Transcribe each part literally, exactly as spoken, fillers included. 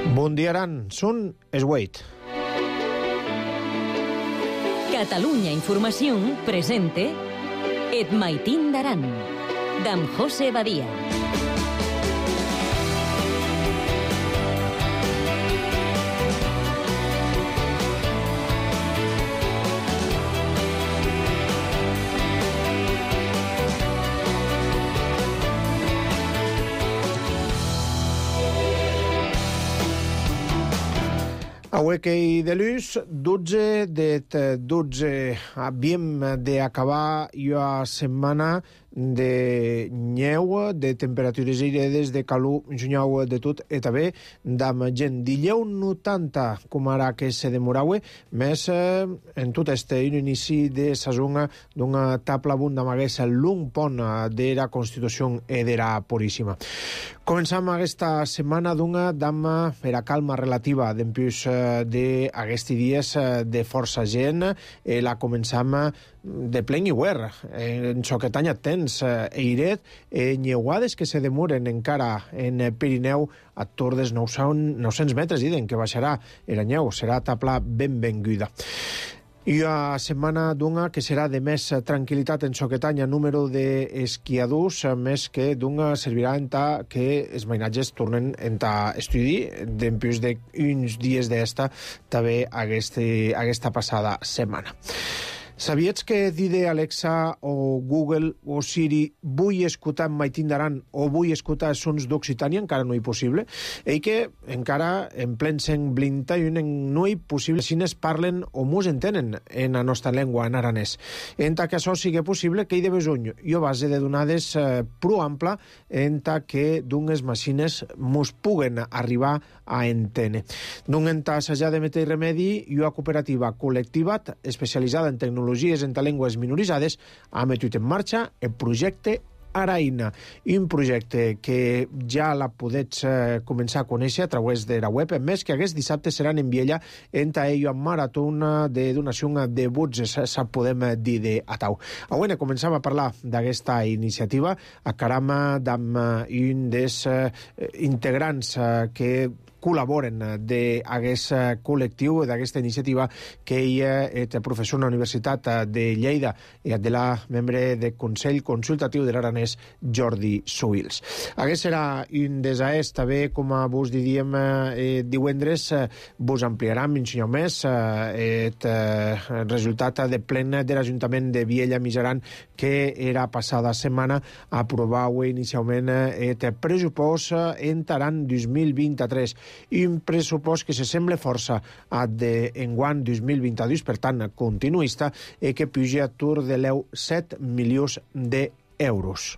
Bon dia, Aran. Són es Wait. Catalunya Informació presente Et Maitín d'Aran, d'en José Badia. Avui que hi de l'ús, dotze de dotze havíem d'acabar la setmana de neu, de temperatures airedes, de calor, junyau de tot, i també d'am gent. Dileu noranta, com ara que se demorava, més eh, en tot este inici de sazón d'una tabla bunt d'amagués l'un pont de la Constitució e de la Puríssima. Començam aquesta setmana d'una dama per a calma relativa d'empús d'aquests dies de força gent. Eh, la començam de plen i guerra. En soquetanya tens eiret, eh, nyeuades que se demoren encara en Pirineu a tor dels nou-cents metres, diden que baixarà era nyeu, serà tabla ben benguda. I a setmana d'una que serà de més tranquil·litat en soquetanya número d'esquiadors, més que d'una servirà en ta que els mainatges tornen en ta estudi d'empús d'uns dies d'esta també aquesta, aquesta passada setmana. Sabiets que dir Alexa o Google o Siri vull escoltar Maitín d'Aran o vull escoltar sons d'Occitània encara no hi possible? I que encara en plen segle vint i u no hi possible si es parlen o mos entenen en la nostra llengua, en aranès. En ta que això sigui possible, que hi de besoñ jo base de donades eh, prou ampla en ta que d'unes màquines mos puguen arribar a entendre. D'un enta assajar de meter remedi i una cooperativa col·lectiva especialitzada en tecnologia en llengües minoritzades ha metut en marxa el projecte Araina, un projecte que ja la podets eh, començar a conèixer a través de la web, més que aquest dissabte seran en Viella enta ella maratona de donació de vots, sa podem dir de atau. Avui començam a parlar d'aquesta iniciativa a carama d'am un dels eh, integrants eh, que col·laboren d'aquest col·lectiu, d'aquesta iniciativa, que ella és professor a la Universitat de Lleida i de la membre del Consell Consultatiu de l'Aranès, Jordi Suils. Aquest serà un des aes, també, com vos diríem eh, divendres, eh, vos ampliarà mencionar més eh, el eh, resultat de plen de l'Ajuntament de Viella Mijaran, que era passada setmana aprovau inicialment el pressupost en Aran dos mil vint-i-tres, un pressupost que se sembla força a d'enguany dos mil vint-i-dos, per tant, continuista, i que puja a tur de l'eu set milions d'euros.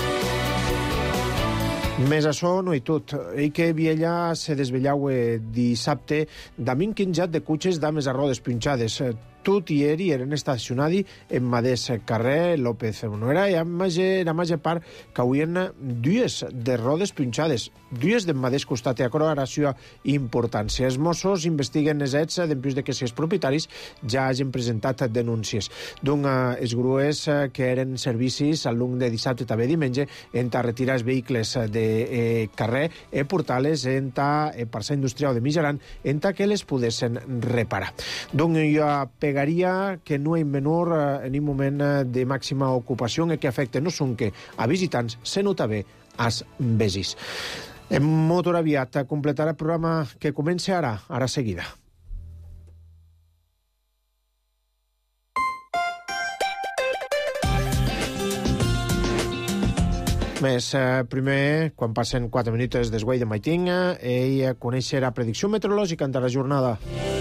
Més això no hi tot. I que Viella se desvellau dissabte d'am un quinzat de cotxes dames a rodes punxades. Tot i eri eren estacionadi en madés carrer López Monuera i amb la major part cauien dues de rodes punxades, dues de madés costat. A coro ara seva importància. Els Mossos investiguen els ets d'empús de que si els propietaris ja hagin presentat denúncies. D'un els grues que eren servicis al long de dissabte i també diumenge en ta retirar els vehicles de eh, carrer i portar-les en ta eh, parcel industrial de Mijaran en ta que les poguessin reparar. D'un jo pegaria que no hi menor eh, en un moment de màxima ocupació que afecta no són que a visitants, sinó també als veïns. En motor aviat completarà el programa que comença ara, ara seguida. Més, eh, primer, quan passen quatre minuts desguai de Maitín, ell conèixer la predicció meteorològica en la jornada.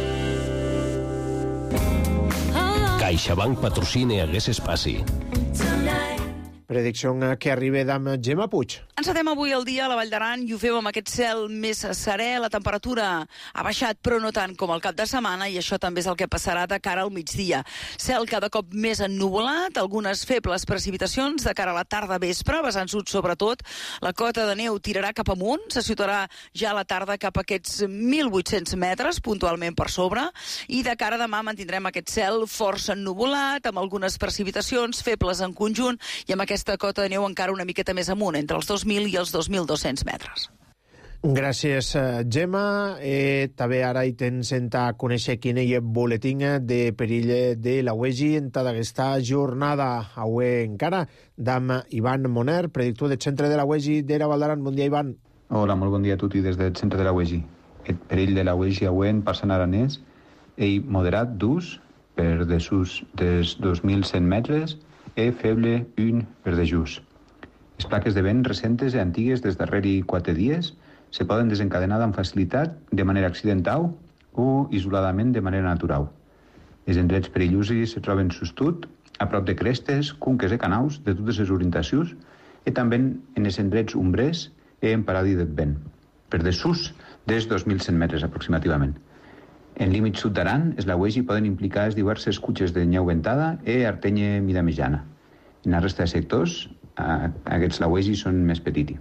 CaixaBank patrocina aquest espai. Predicció que arriba d'am Gemma Puig. Encetem avui el dia a la Vall d'Aran i ho feu amb aquest cel més serè. La temperatura ha baixat, però no tant com el cap de setmana, i això també és el que passarà de cara al migdia. Cel cada cop més ennuvolat, algunes febles precipitacions de cara a la tarda vespre, vessant sud sobretot. La cota de neu tirarà cap amunt, se situarà ja a la tarda cap a aquests mil vuit-cents metres, puntualment per sobre, i de cara a demà mantindrem aquest cel força ennuvolat, amb algunes precipitacions febles en conjunt, i amb aquesta cota de neu encara una miqueta més amunt, entre els dos mil i els dos mil dos-cents metres. Gràcies, Gemma. Eh, també ara hi tens a conèixer quin és el boletín de perill de la U E G I en tota aquesta jornada. Avui encara, d'am Ivan Moner, predictor del centre de la U E G I de la Val d'Aran. Bon dia, Ivan. Hola, molt bon dia a tutti des del centre de la U E G I. El perill de la U E G I avui en parlant aranès és moderat d'ús per desús dels dos mil cent metres e feble un per dejús. Les plaques de vent recentes i antigues des darrere quatre dies se poden desencadenar amb facilitat de manera accidental o isoladament de manera natural. Els indrets perillosos se troben sostut a prop de crestes, cunques i canaus de totes les orientacions i també en els indrets umbrers i en paradi del vent, per desús dels dos mil cent metres aproximativament. En límit sud d'Aran, els lauegi poden implicar les diverses cutxes de nyeu ventada i artenya mida mitjana. En la resta de sectors, aquests lauegis són més petits.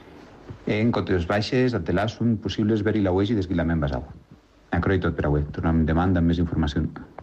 En cotes baixes, al telar, són possibles veure lauegi d'esguilament basal. Això és tot per avui. Tornem demà amb més informació.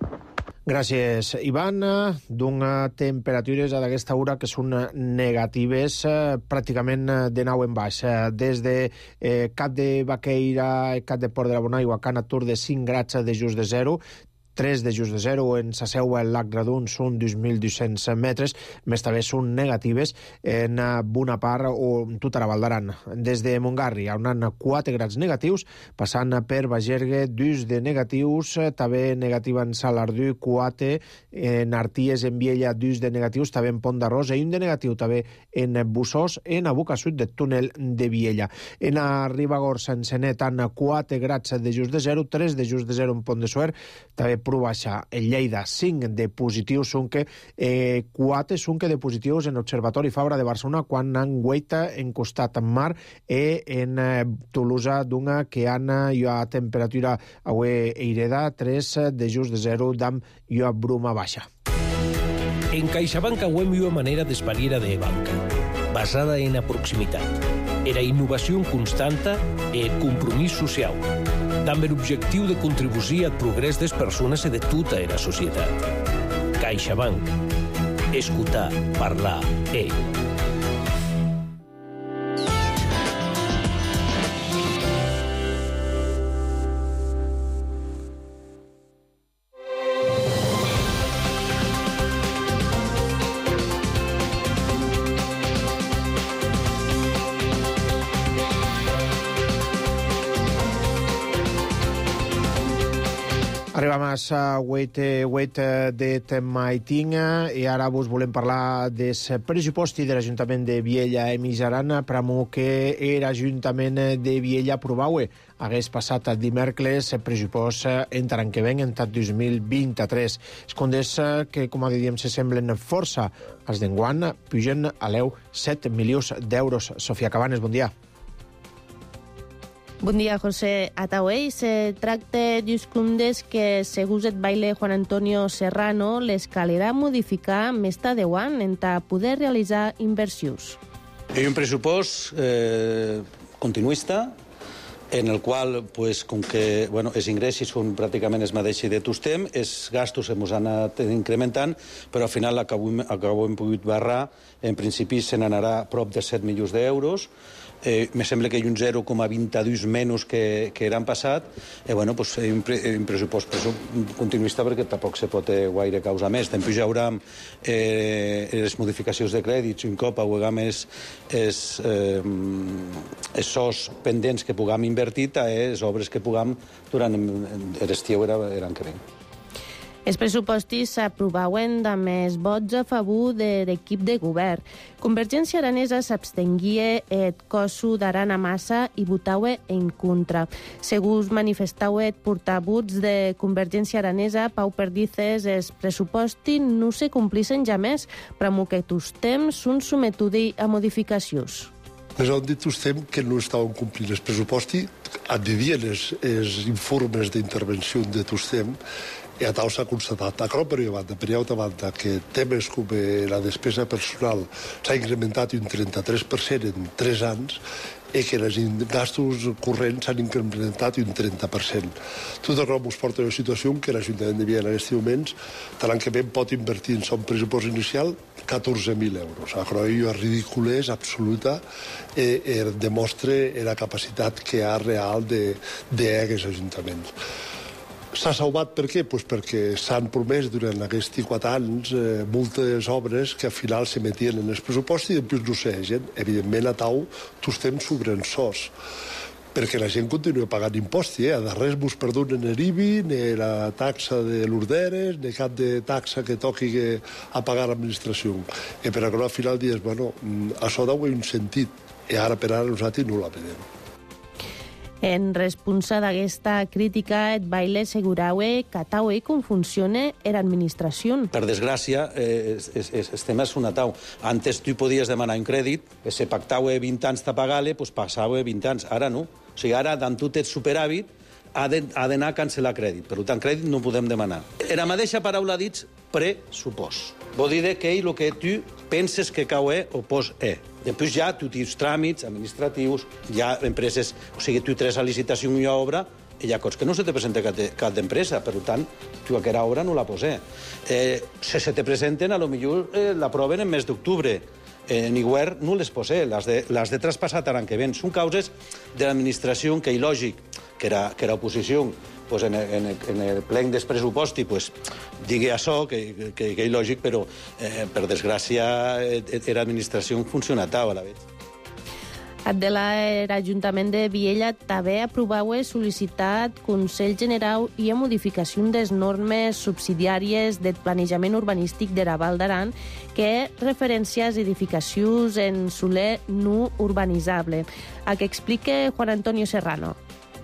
Gràcies, Ivan. D'una temperatures a d'aquesta hora que són negatives pràcticament de nou en baix. Des de eh, Cap de Baqueira, Cap de Port de la Bonaigua, Can Atur de cinc grads de just de zero, tres de just de zero en sa seu al Lac Radun són dos mil dos-cents metres, més també són negatives en bona part o en tota la Val d'Aran. Des de Montgarri on han quatre grads negatius, passant per Bagergue, dos de negatius, també negativa en Salardú, quatre, en Arties, en Viella, dos de negatius, també en Pont d'Arròs, i un de negatiu també en Bussós, en a boca sud del túnel de Viella. En a Ribagorça, en Senet, han quatre grads de just de zero, tres de just de zero en Pont de Suert, també prou baixa en Lleida, cinc de positius, són que eh, quatre són que de positius en l'Observatori Fabra de Barcelona quan han guaita en costat en mar i en eh, Tolosa d'una que han hi ha temperatura avui eireda, tres de just de zero d'am hi ha bruma baixa. En CaixaBank avui hi ha manera d'esparir de banca, basada en la proximitat, era innovació constanta i el compromís social, també l'objectiu de contribuir al progrés de les persones i de tota la societat. CaixaBank. Escoltar, parlar, eh. Arribam a la wait, wait de Maiting i ara vos volem parlar del pressupost de l'Ajuntament de Viella i Mitjaran, pramo que l'Ajuntament de Viella aprovau hagués passat el dimecres el pressupost entre l'any que ven, entre dos mil vint-i-tres. Els comptes que, com dèiem, se semblen força als d'enguant, pugen a l'eu set milions d'euros. Sofia Cabanes, bon dia. Bon dia, José. Atauei se tracta d'uns comptes que, segons el baile Juan Antonio Serrano, les calirà modificar més tardeuant en ta poder realitzar inversions. Hi ha un pressupost eh, continuista en el qual, pues, com que bueno, els ingressos són pràcticament els mateixos de tostem, els gastos ens han anat incrementant, però al final acabem pogut barrar, en principi se n'anarà prop de set milions d'euros. Eh, me sembla que hi ha un zero coma vint-i-dos menys que, que eren passat, i eh, bueno, pues, hi ha un, pre, un pressupost continuista perquè tampoc se pot eh, gaire causa més. Després hi haurà eh, les modificacions de crèdits, un cop haguem els eh, sos pendents que puguem invertir a les obres que puguem durant l'estiu l'any que ve. Els pressupostos s'aprovaven amb els vots a favor de l'equip de govern. Convergència Aranesa s'abstenguia el coso d'Aran a Massa i votava en contra. Segons manifestava el portavoz de Convergència Aranesa, Pau Perdices, els pressupostos no se complixen ja més, però que tots temps són sometuts a modificacions. Ens han dit tostem que no estaven complint els pressupostos, han de dir els, els informes d'intervenció de tostem, I a tal s'ha constatat, a per una banda, per altra banda, que temes com la despesa personal s'ha incrementat un trenta-tres per cent en tres anys i que els gastos corrents s'han incrementat un trenta per cent. Tot això ens porta a una situació en què l'Ajuntament de Viella en aquests moments l'any que ve pot invertir en son pressupost inicial catorze mil euros. Això és ridícula, és absoluta, i demostra la capacitat que hi ha real d'aquests ajuntaments. S'ha salvat per què? Pues perquè s'han promès durant aquests quatre anys eh, moltes obres que al final se metien en els pressupostos i després no s'egen. Evidentment, a tau, tots estem sobreensors, perquè la gent continua pagant impostos. Eh? A darrere vos perdonen l'I B I, ni la taxa de l'Urderes, ni cap de taxa que toqui a pagar l'administració. I per això al final dius, bueno, això deu un sentit, i ara per ara nosaltres no la vedem. En responsa d'aquesta crítica, et baile asseguraue que taue com funciona l'administració. Per desgràcia, eh, el tema és un atau. Antes tu podies demanar un crèdit, se pactaue vint anys de pagar-le, doncs passava vint anys. Ara no. O sigui, ara, tant tu tens superàvit, ha d'anar a cancel·lar crèdit. Per tant, crèdit no podem demanar. La mateixa paraula dits pressupost. Vol dir que ell el que tu penses que cau e o pos e. Després ja tu tens tràmits administratius, hi ha empreses, o sigui, tu tres a licitació una obra, i hi ha coses que no se te presenta cap d'empresa, per tant, tu aquella obra no la posé. Eh, si se te presenten, a lo millor eh, l'aproven en mes d'octubre. Eh, en igual no les posé, les de, les de traspassat l'any que ven. Són causes de l'administració que, lògic, que era, que era oposició, pues en, en, en el plen del pressuposti pues, digui això, que, que, que és lògic, però eh, per desgràcia l'administració funciona tal a la vegada. De l'Ajuntament de Viella també aprovau sol·licitat Consell General i a modificació des normes subsidiàries del planejament urbanístic de la Val d'Aran que referència a edificacions en soler no urbanitzable. A què explica Juan Antonio Serrano.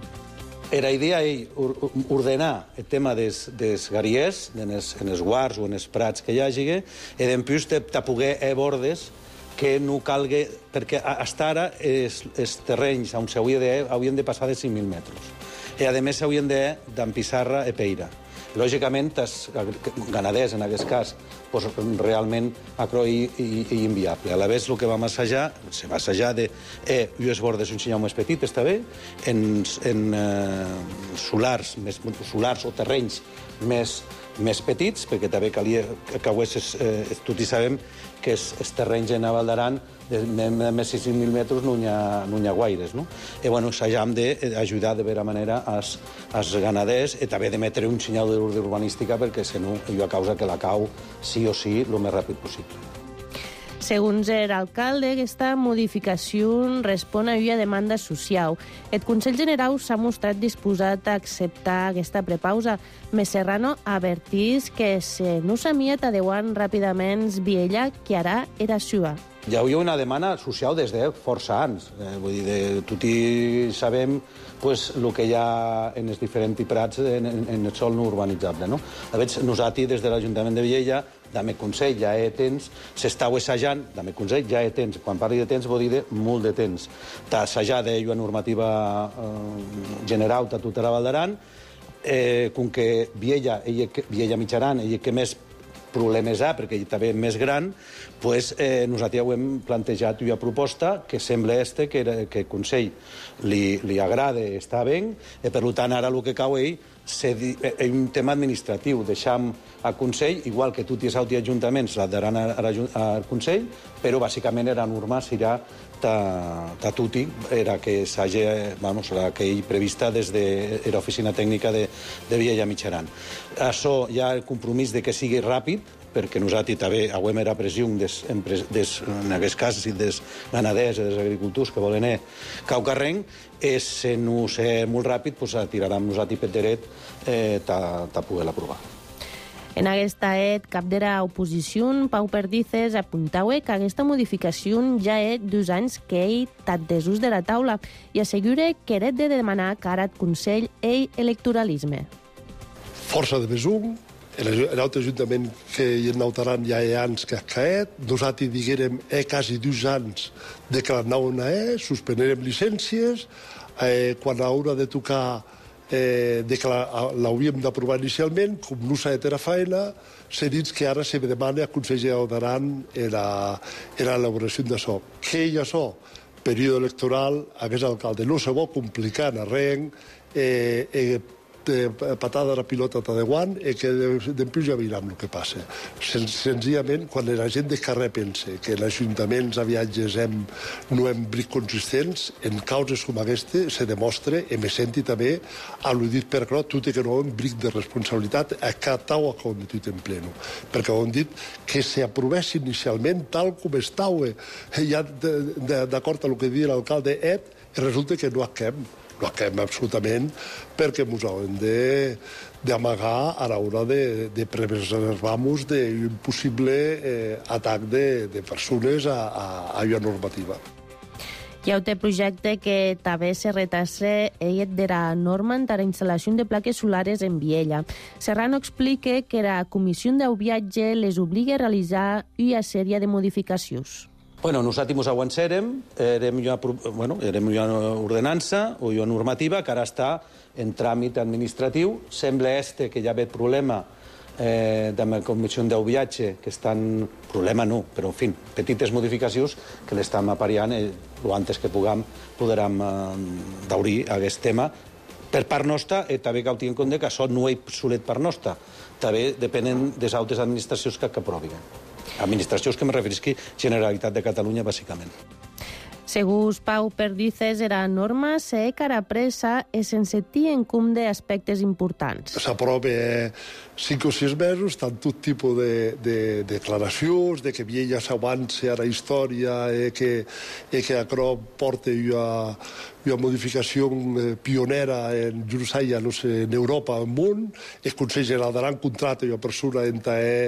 La idea és ordenar el tema dels, dels garriers, en els, en els guards o en els prats que hi hagi, i després de, de poder haver bordes que no calgui, perquè fins ara els, els terrenys on s'haurien de, haurien de passar de cinc mil metres. I a més s'haurien de d'empissarra i peira. Lògicament, els ganaders, en aquest cas, pues, realment acroi i, i inviable. A la vegada, el que vam assajar, se va assajar de eh, ues bordes un senyal més petit, està bé, en, en eh, solars, més, solars o terrenys més, més petits, perquè també calia que cauessis, eh, tots hi sabem que els, els terrenys en Val d'Aran de més de cinc mil metres no hi ha, no hi ha guaires, no? I, bueno, s'hagam d'ajudar de vera manera als, als ganaders i també d'emetre un senyal d'ordre urbanística perquè, si no, hi ha causa que la cau sí o sí el més ràpid possible. Segons l'alcalde, aquesta modificació respon a una demanda social. El Consell General s'ha mostrat disposat a acceptar aquesta prepausa. Més Serrano avertís que si no s'amiet adeuant ràpidament Viella, que ara era seva. Hi havia una demanda social des de força anys. Eh, vull dir, de, tot i sabem pues, el que hi ha en els diferents prats en, en, en el sòl no urbanitzable. No? A veure, nosaltres, des de l'Ajuntament de Viella, dame consell, ja he temps, s'estau assajant, dame consell, ja he temps. Quan parli de temps, vol dir de molt de temps. T'ha assajat una normativa eh, general de tota la Val d'Aran, eh, com que Viella, Viella Mitjaran, ell que més problemes ha, perquè també és més gran, pues, eh, nosaltres ho hem plantejat una proposta que sembla este que, que el Consell li, li agrada, està bé, i per tant ara el que cau ell és un tema administratiu. Deixam al Consell, igual que tots els altres ajuntaments l'adaran al Consell, però bàsicament la norma serà de tutti, era que s'hagi, vamos, la que hi prevista des de l'oficina tècnica de, de Viella Mitjaran. Això hi ha el compromís de que sigui ràpid, perquè nosaltres també hauem era pressió des, des, en aquest cas dels ganaders i dels agricultors que volen anar cau carrenc, i si no és molt ràpid, pues, tirarem nosaltres per dret eh, de poder l'aprovar. En aquesta et, cap de l'oposició, Pau Perdices, apuntaue que aquesta modificació ja és dos anys que ell t'ha desús de la taula i assegura que eret de demanar cara al Consell ell electoralisme. Força de besum, l'altre ajuntament que hi nautaran ja hi ha anys que ha caet, nosaltres diguérem he quasi dos anys de que l'anaven a eh, suspenerem llicències, eh, quan haurà de tocar eh, de que l'hauríem d'aprovar inicialment, com no s'ha de ter a feina, s'ha dit que ara se demana al Consell General d'Aran l'elaboració d'això. Què hi ha això? Període electoral, aquest alcalde no se vol complicar en res, eh, eh, patada la pilota de guant i que després ja veurem el que passa. Sen senzillament, quan la gent de carrer pensa que els ajuntaments a viatges hem, no hem bric consistents, en causes com aquesta se demostra, i me senti també, al·ludit per clar, tot i que no hem bric de responsabilitat a cada o a com de tot en pleno. Perquè ho hem dit que s'aprovés inicialment tal com estava, ja d'acord amb el que deia l'alcalde Ed, i resulta que no acabem. No acabem absolutament perquè ens haurem d'amagar a l'hora de, de preservar-nos d'un possible eh, atac de, de persones a, a, a la normativa. Hi ha un projecte que també se retrasa de la norma de la instal·lació de plaques solars en Viella. Serrano explica que la Comissió del Viatge les obliga a realitzar una sèrie de modificacions. Bueno, nosaltres avançarem, érem ja, bueno, érem ja ordenança o ja normativa que ara està en tràmit administratiu. Sembla este que hi ha hagut problema eh, de la Comissió del Viatge, que estan... Problema no, però en fi, petites modificacions que l'estem apariant i el antes que puguem podrem eh, d'obrir aquest tema per part nostra, i també cal tenir en compte que això no és obsolet per nostra. També depenen de les altres administracions que aprovin. Administracions que me referisc Generalitat de Catalunya, bàsicament. Segons Pau Perdices, la norma se cara pressa i sense tenir en compte aspectes importants. S'aprova eh, cinc o sis mesos, tant tot tipus de, de, de declaracions, de que Viella s'avança a la història, eh, que, eh, que això porta una, una modificació eh, pionera en Jurusaia, no sé, en Europa, en món. El Consell General d'Aran contrata una persona en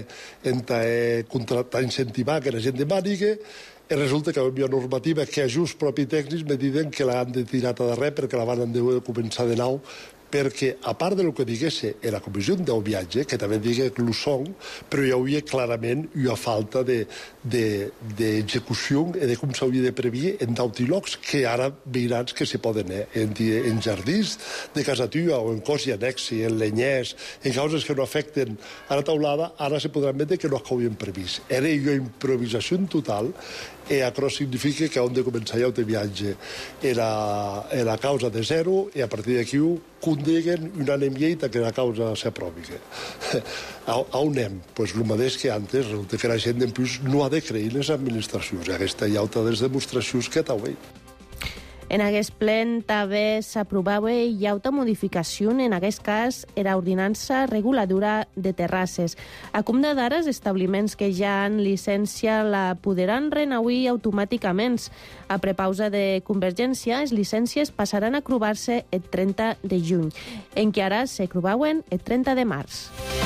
ta incentivar que la gent demani, i resulta que hi ha una normativa que a just propi tècnics me diuen que l'han de tirar a darrere perquè la van de començar de nou, perquè, a part del que digués la Comissió del Viatge, que també digui que ho són, però hi hauria clarament una falta d'execució i de com s'hauria de prevenir en d'autilocs que ara veuràs que se poden anar en, en jardins de casa tua o en cos i annexi, en lenyers, en causes que no afecten a la taulada, ara se podran veure que no haurien previst. Era una improvisació total i això significa que hem de començar ja el viatge. Era, era causa de zero i a partir d'aquí condiguen una anem que la causa s'aprovi. On anem? Pues el mateix que antes, resulta que la gent en plus no ha de creir en les administracions. Aquesta hi ha altres demostracions que t'ho En aquest plen també s'aprovava i alta modificació, en aquest cas, era ordinança reguladora de terrasses. A com de d'ara, els establiments que ja han llicència la podran renauir automàticament. A prepausa de Convergència, les llicències passaran a aprovar-se el trenta de juny, en què ara s'aprovaven el trenta de març.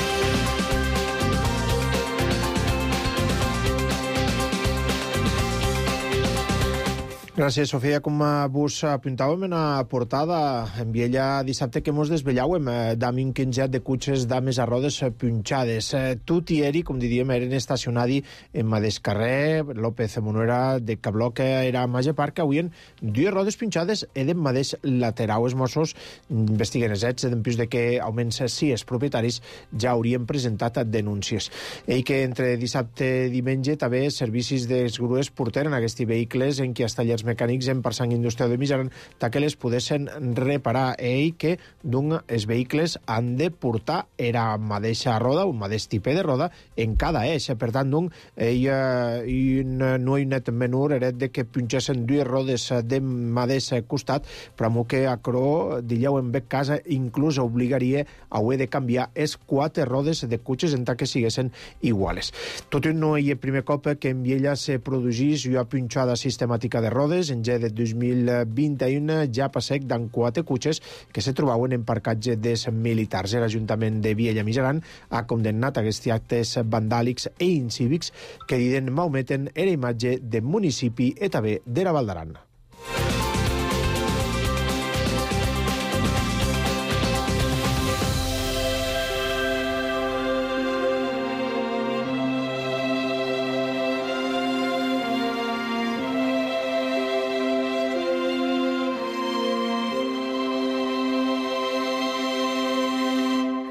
Gràcies, Sofia. Com vos apuntàvem en la portada, en Viella dissabte que mos desvellàvem d'am un quinzet de cotxes dames a rodes punxades. Tot i eri, com diríem, eren estacionadi en mateix carrer, López Monuera de Cabloc era a Maja Parc, avui dues rodes punxades i d'en mateix lateral. Els Mossos investiguen els fets, després de que almenys si els propietaris ja haurien presentat denúncies. I que entre dissabte i diumenge també servicis dels grues porteren aquests vehicles en què els tallers mecànics en Parsang Industrial de Mijaran que les poguessin reparar i que d'un els vehicles han de portar era mateixa roda, un mateix tipus de roda en cada eix. Per tant, d'un, ella, no hi net menor era de que punxessin dues rodes de mateix costat, però amb que acro dillau en bec casa inclús obligaria a haver de canviar els quatre rodes de cotxes en tant que siguessin iguales. Tot i no hi ha primer cop que en Viella se produís una punxada sistemàtica de rodes. En G de dos mil vint-i-u ja passec d'en quatre cotxes que se trobaven en parcatge dels militars. L'Ajuntament de Viella Mijaran ha condemnat aquests actes vandàlics i incívics que diden malmeten la imatge del municipi i també de la Val d'Aran.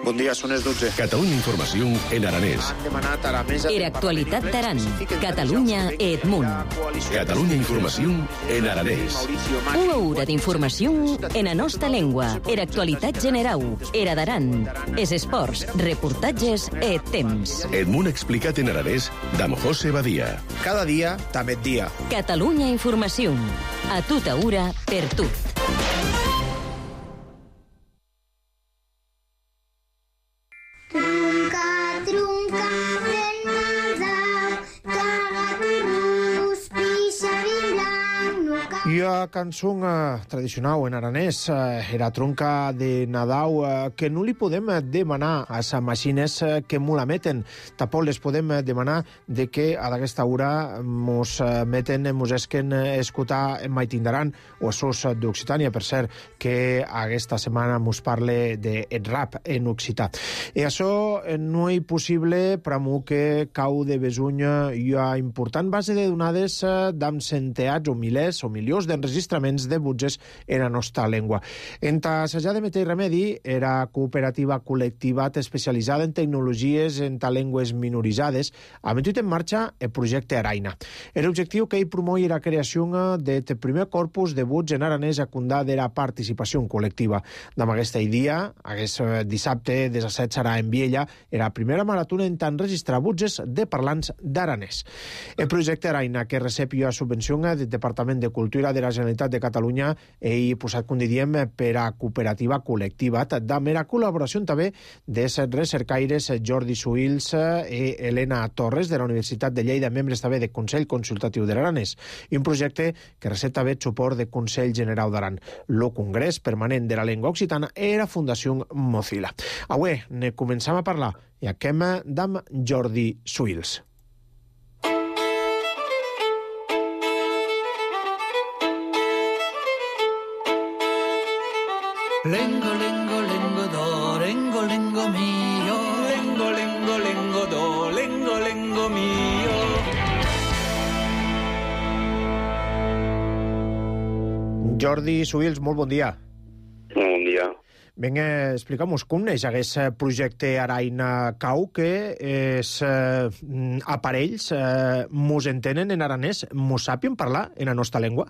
Bon dia, són les dotze. Catalunya Informació en aranès. Han demanat a la mesa... Era actualitat d'Aran. Catalunya e Edmunt. Catalunya Informació en aranès. Una hora d'informació en la nostra llengua. Era actualitat generau. Era d'Aran. Es esports, reportatges e temps. Edmunt explicat en aranès d'Am José Badia. Cada dia, també dia. Catalunya Informació. A tota hora, per tu. Trunca, trunca, ben Nadal, caga-turrus, pixarin blanc, no cal... I a cançó tradicional en aranès, era tronca de Nadal, que no li podem demanar a les màquines que m'ho la meten. Tampoc les podem demanar de que a aquesta hora mos meten, mos esquen escoltar en Maitindaran o sos d'Occitània, per cert, que aquesta setmana mos parle de rap en occità. I això no és possible per a mu que cau de besunya i a important base de donades d'am centeats o milers o milions d'enregistraments de butges en la nostra llengua. Enta assajar de meter remedi era cooperativa col·lectiva especialitzada en tecnologies en llengües minoritzades, ha metut en marxa el projecte Araina. L'objectiu que ell promou la creació del primer corpus de buts en aranès a condar de la participació col·lectiva. D'am aquesta idea, aquest dissabte, des de set serà en Viella, era la primera maratona en tant registrar butges de parlants d'aranès. El projecte Araina, que recep la subvenció del Departament de Cultura de la Generalitat de Catalunya, ell posat, com diríem, per a cooperativa col·lectiva, d'am la col·laboració també dels recercaires Jordi Suils i Helena Torres de la Universitat de Lleida, membres també del Consell Consultatiu de l'Aranès, i un projecte que recep també suport del Consell General d'Aran, el Congrés Permanent de la Llengua Occitana i la Fundació Mozilla. Avui ne començam a parlar i aquem d'am Jordi Suils. Lengo, lengo, lengo, do, lengo, lengo mio. Lengo, lengo, lengo, do, lengo, lengo mio. Jordi Suils, molt bon dia. Bon dia. Vinga, explica'm-nos com neix aquest projecte Araina Cau, que els eh, aparells eh, mos entenen en aranès, mos sàpien parlar en la nostra llengua?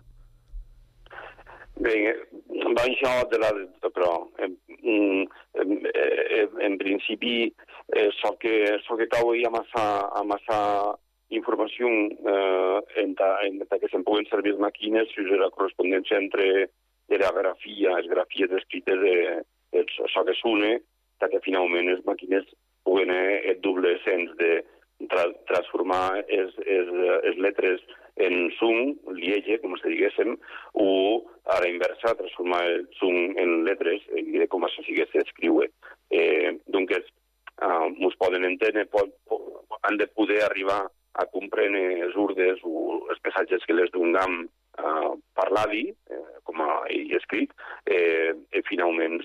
Bé, va això de la... però en, en, en principi eh, so que, so que cau hi ha massa, massa informació eh, en, ta, en ta que se'n puguen servir les màquines i la correspondència entre de la grafia, les grafies escrites de, de so que sune, ta que finalment les màquines puguen eh, el doble sens de tra, transformar les letres en sum, liege, com se diguéssim, o a la inversa, transformar el sum en letres, i com això sí que s'escriu. Eh, doncs, uh, ens poden entendre, pot, pot, han de poder arribar a comprendre els urdes o els missatges que les donem uh, parladi, eh, com a escrit, eh, i finalment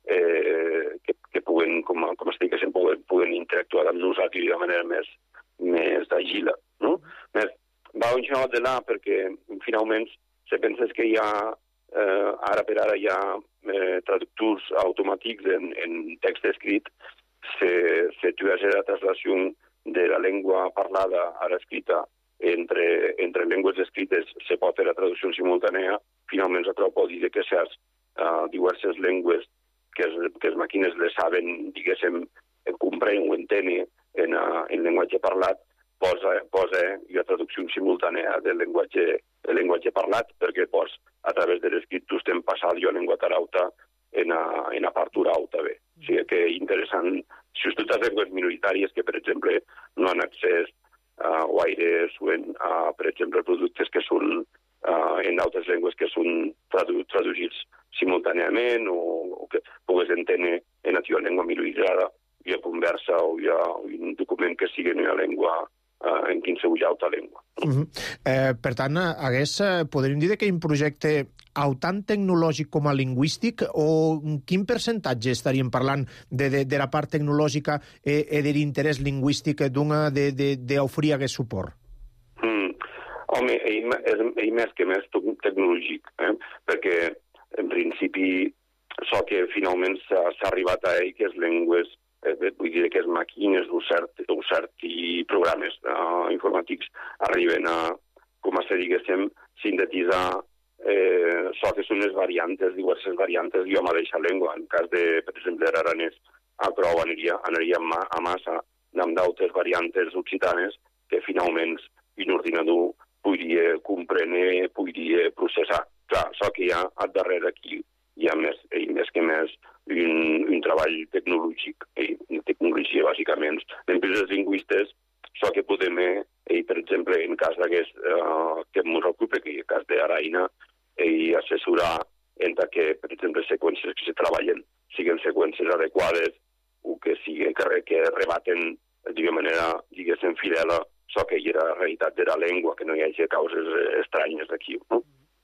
eh, que, que puguen, com, com es diu, que puguen, puguen interactuar amb nosaltres de manera més, més agila. No? Més, va això de là perquè finalment se pensa que hi ha, eh, ara per ara hi ha eh, traductors automàtics en, en text escrit, se, se tuaja la traslació de la llengua parlada a l'escrita entre, entre llengües escrites se pot fer la traducció simultània, finalment això pot dir que les uh, diverses llengües que les màquines les saben, diguéssim, comprenen o entenen en, uh, en llenguatge parlat, posa, posa la traducció simultània del llenguatge, del llenguatge parlat, perquè pues, a través de l'escrit tu estem passant jo a llengua tarauta en a, en a part oral també. O sigui que és interessant, si totes les llengües minoritàries que, per exemple, no han accés a uh, guaires o en, uh, per exemple, productes que són uh, en altres llengües que són tradu traduïts simultàniament o, o que pugues entendre en la teva llengua minoritzada i a conversa o hi ha un document que sigui en una llengua uh, en qualsevol altra llengua. Uh -huh. eh, per tant, hagués, eh, podríem dir que és un projecte au tant tecnològic com a lingüístic, o quin percentatge estaríem parlant de, de, de la part tecnològica i eh, de l'interès lingüístic d'oferir aquest suport? Mm. Home, és, és més que més tecnològic, eh? perquè en principi so que finalment s'ha arribat a ell que les llengües eh, vull dir que les màquines o certs cert programes uh, informàtics arriben a, com a se diguéssim, sintetitzar eh, so que són les variantes, diverses variantes d'idioma d'eixa llengua. En cas de, per exemple, l'aranès, a prou aniria, aniria a massa amb d'altres variantes occitanes que finalment un ordinador podria comprendre, podria processar. Clar, so que hi ha al darrere aquí hi ha més, i més que més un, un treball tecnològic, i tecnologia bàsicament. En plus els lingüistes, so que podem, i, per exemple, en cas d'aquest uh, que ens ocupa, que en cas d'Araïna, i assessorar entre que, per exemple, seqüències que se treballen siguin seqüències adequades o que siguin que, que rebaten d'una manera, diguéssim, fidela, so que hi era la realitat de la llengua, que no hi hagi causes estranyes d'aquí, no?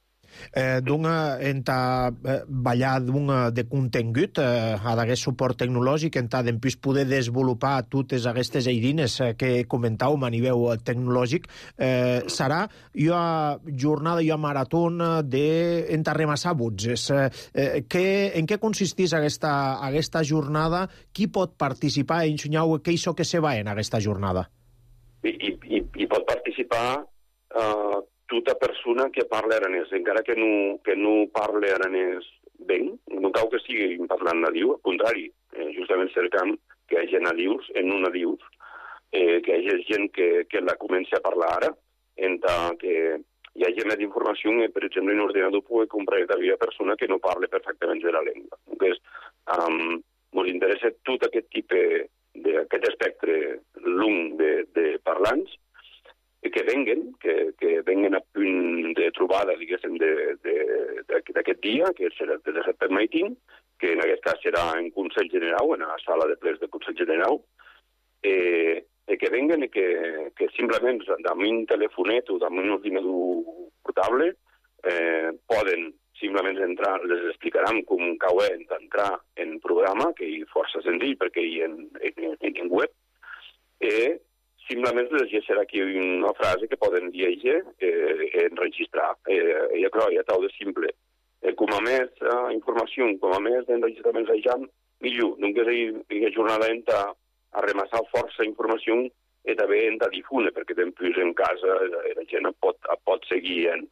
Eh, d'una, enta eh, ballar d'una de contingut, eh, ha d'haver suport tecnològic, enta d'empús poder desenvolupar totes aquestes eines eh, que comentàvem a nivell tecnològic, eh, serà una jornada, una marató de enta remassar butges. Eh, que, en què consisteix aquesta, aquesta jornada? Qui pot participar? Ensenyeu què és que se va en aquesta jornada? I, i, i pot participar eh, tota persona que parla aranès, encara que no, que no parla aranès bé, no cal que sigui parlant nadiu, al contrari, eh, justament cercam que hi hagi nadius, en no nadius, eh, que hi hagi gent que, que la comenci a parlar ara, entre que hi hagi més informació, eh, per exemple, en ordenador pugui comprar també a persona que no parla perfectament de la llengua. Entonces, um, ens interessa tot aquest tipus d'aquest espectre long de, de parlants, que venguen, que, que venguen a punt de trobada, diguéssim, d'aquest dia, que serà el disset per meeting, que en aquest cas serà en Consell General, en la sala de plens del Consell General, eh, que venguen i que, que simplement amb un telefonet o amb un ordinador portable eh, poden simplement entrar, les explicarem com cau entrar en programa, que és força senzill perquè hi ha en, en, en web, eh, simplement les llegirà aquí una frase que poden llegir eh, enregistrar. Eh, ja, clar, ja tal de simple. Eh, com a més eh, informació, com a més d'enregistraments a jam, millor. Només hi ha jornada entra a remassar força informació i també entra a difune, perquè després en casa la gent pot, pot seguir en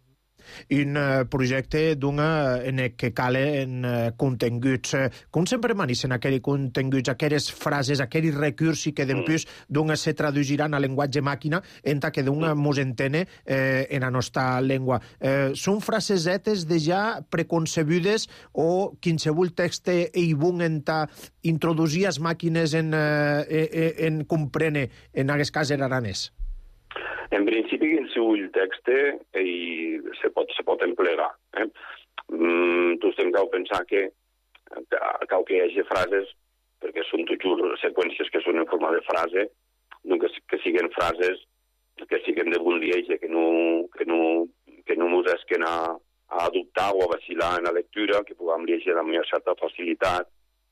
un uh, projecte d'una en què calen uh, continguts. Com sempre manissen aquells continguts, aquelles frases, aquells recursos que després d'una se traduiran a llenguatge màquina entra que d'una mos entene eh, en la nostra llengua. Eh, són frasesetes de ja preconcebudes o qualsevol text hi vun enta introduir les màquines en, eh, en comprene, en aquest cas en aranès? En principi, qualsevol text i se pot, se pot emplegar. Eh? Mm, tu estem cal pensar que cal que hi hagi frases, perquè són tots seqüències que són en forma de frase, no que, que siguin frases que siguin de bon liege, que no, que no, que no mos esquen a, a adoptar o a vacilar en la lectura, que puguem llegir amb una certa facilitat,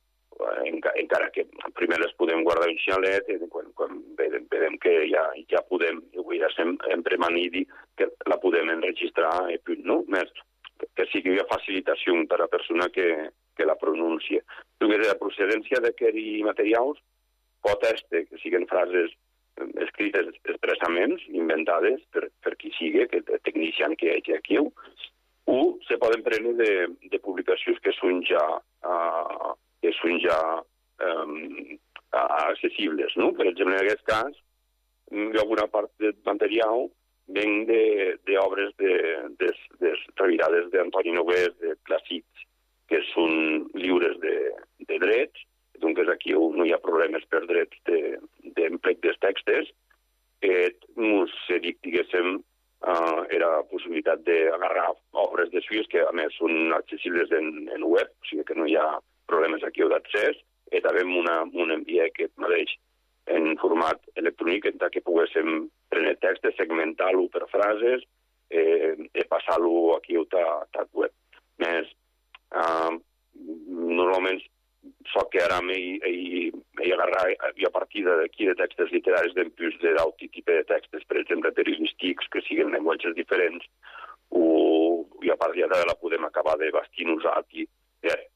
encara que primer les podem guardar en xalet i quan, quan vedem, vedem que ja, ja podem, ja estem en premanidi, que la podem enregistrar i punt, no? Més, que sigui una facilitació per a la persona que, que la pronuncia. La procedència d'aquests materials pot ser que siguin frases escrites expressament, inventades per, per qui sigui, que el tecnician que hi hagi aquí, o se poden prendre de, de publicacions que són ja uh, que són ja um, accessibles, no? Per exemple, en aquest cas, alguna part del material ven d'obres de, de, de, de revirades d'Antoni Nogués, de clàssics, que són lliures de, de drets, doncs aquí no hi ha problemes per drets d'emplec de, dels textos, que ens dic, diguéssim, uh, era la possibilitat d'agarrar obres de suïs que, a més, són accessibles en, en web, o sigui que no hi ha problemes aquí d'accés, i també una, un enviar aquest mateix en format electrònic en què poguéssim prendre text, segmentar-lo per frases eh, i passar-lo aquí a la web. Més, uh, normalment so que ara m'he agarrar a partir d'aquí de textos literaris d'empús d'altre tipus de textos, per exemple, periodístics, que siguin llenguatges diferents, o i a partir de la podem acabar de bastir-nos aquí.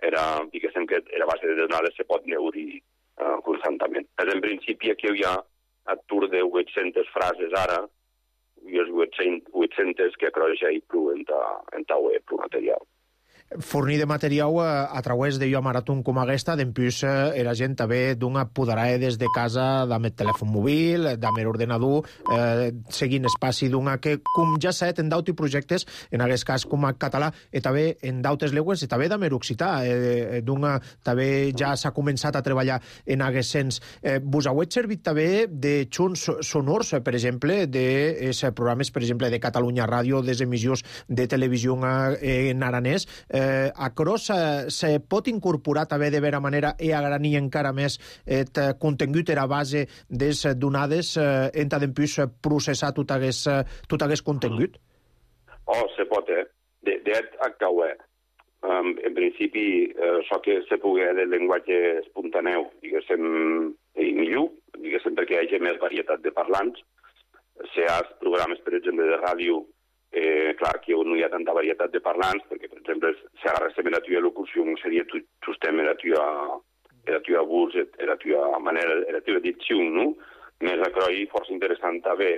era, diguéssim, que era base de donades se pot neurir uh, constantment. És en principi aquí hi ha atur de vuit-centes frases ara, i els vuit-centes que croja i prou en ta web, prou material. Fornir de material a, a través de jo maratón com aquesta, d'empús eh, era gent també d'una poderà des de casa amb el telèfon mòbil, amb l'ordenador, eh, seguint espaci d'una que, com ja set, en d'autres projectes, en aquest cas com a català, i també en d'altres llengües, i també amb l'occità, eh, d'una també ja s'ha començat a treballar en aquest sens. Eh, vos heu servit també de xons sonors, per exemple, de eh, programes, per exemple, de Catalunya Ràdio, des emissions de televisió eh, en aranès. Eh, a Cros eh, se pot incorporar també de vera manera i agranir encara més el eh, contingut a base des donades eh, en tant d'empús processar tot aquest, tot aquest contingut? Oh, se pot, eh? De, de acauer. Um, en principi, eh, so que se pugui de llenguatge espontaneu, diguéssim, i millor, diguéssim, perquè hi hagi més varietat de parlants. Se ha programes, per exemple, de ràdio. Eh, clar, que no hi ha tanta varietat de parlants, perquè, per exemple, si agarréssim la tua locució, seria justem la tua, la tua voz, la tua manera, la tua dicció, no? Més a croi, força interessant també,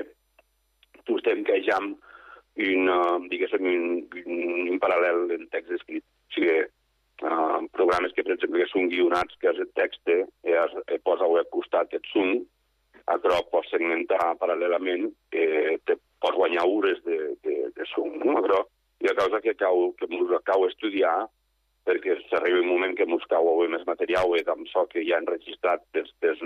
justem que hi ha un, diguéssim, un, un, un paral·lel en text escrit. O sigui, uh, programes que, per exemple, que són guionats, que és el text, i es posa al costat el son, a croi pots segmentar paral·lelament, eh, te pots guanyar hores de, de, de som, no? Però hi ha causa que cau, que mos cau estudiar, perquè s'arriba un moment que mos cau avui més material, i amb so que ja han registrat per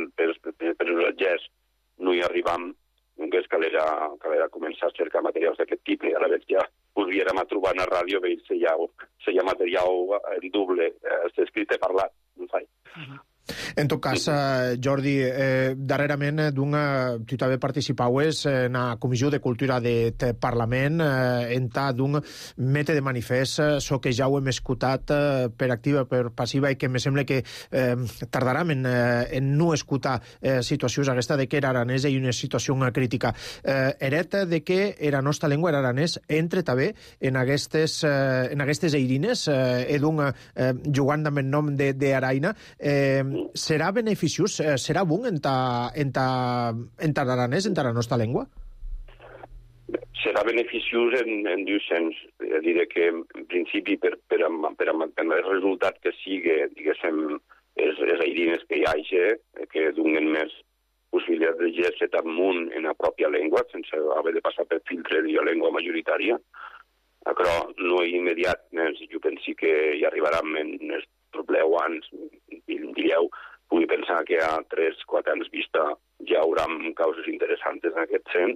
els agents, no hi arribam, que és calera, calera començar a cercar materials d'aquest tipus, i a la vegada ja podríem a trobar a la ràdio, veure si hi ha, si hi ha material en doble, eh, escrit i parlat, no fai. Uh-huh. En tot cas, eh, Jordi, eh, darrerament d'una, tu també participaves en la Comissió de Cultura del Parlament, eh, en ta d'un mete de manifest, eh, so que ja ho hem escoltat eh, per activa, per passiva, i que me sembla que eh, tardarem en, eh, en no escoltar eh, situacions aquesta de que era aranès i una situació una crítica. Eh, eret de que era nostra llengua era aranès entre també en aquestes, eh, en aquestes eirines, eh, i d'un eh, jugant amb el nom d'Araina, eh, serà beneficiós, eh, serà bon en ta, en ta, en ta aranès, en ta la nostra llengua? Serà beneficiós en, en dos sens. Diré que, en principi, per, per, per, per el resultat que sigui, diguéssim, els, els airines que hi hagi, que donen més possibilitat de llegir amunt en la pròpia llengua, sense haver de passar per filtre de la llengua majoritària. Però no immediat, jo penso que hi arribarem en els probleu anys, diríeu, pugui pensar que a tres o quatre anys vista ja hi haurà causes interessants en aquest sens.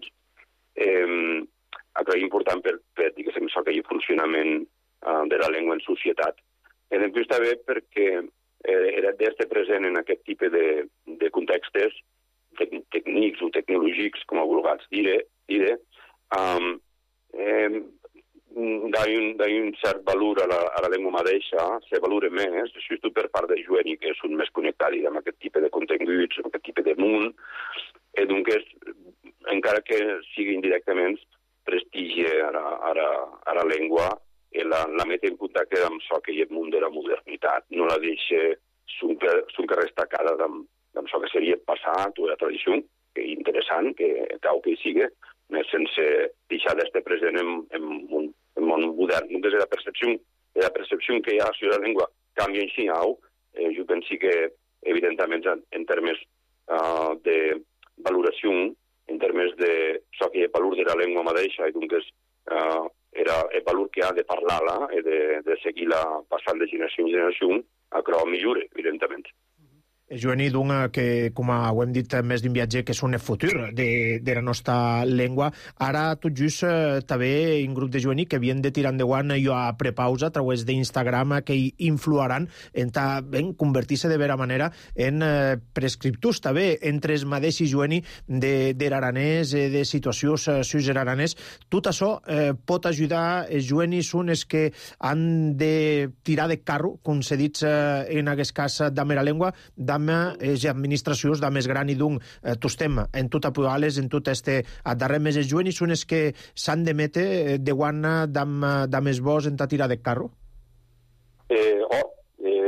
Eh, és important per, per diguéssim, això que hi ha funcionament uh, de la llengua en societat. I després també perquè eh, era d'estar present en aquest tipus de, de contextes tec tècnics o tecnològics, com a vulgats dir, dir um, eh, d'hi un, un cert valor a la, a la llengua mateixa, se valora més, sobretot per part de joves que són més connectats amb aquest tipus de continguts, amb aquest tipus de món, i doncs, encara que sigui indirectament, prestigia a la, a la, a la llengua i la, la meta en contacte amb això que hi ha el món de la modernitat. No la deixa super, super destacada amb, amb això que seria passat o la tradició, que és interessant, que cal que hi sigui, sense deixar d'estar present en, en un el món modern. Des de la percepció, de la percepció que hi ha sobre la llengua canvia així, eh, jo penso que, evidentment, en, en termes uh, de valoració, en termes de això que hi ha valor de la llengua mateixa, i doncs uh, era el valor que ha de parlar-la i de, de seguir-la passant de generació en generació, però millora, evidentment. Joani, d'una que, com ho hem dit més d'un viatge, que són el futur de, de la nostra llengua. Ara, tot just, eh, també un grup de Joani que havien de tirar endavant jo a prepausa a través d'Instagram, que hi influiran en, ta, en convertir-se de vera manera en eh, prescriptors també entre els mateixos Joani de, de l'aranès, de situacions eh, sus l'aranès. Tot això eh, pot ajudar els Joani són els que han de tirar de carro, com s'ha dit eh, en aquest cas de la llengua, de les administracions de més gran i d'un eh, tostem en tot apujales, en tot este a darrer més els joves són els que s'han de metre de guana d'am més bons en ta tira de carro? Eh, oh, eh,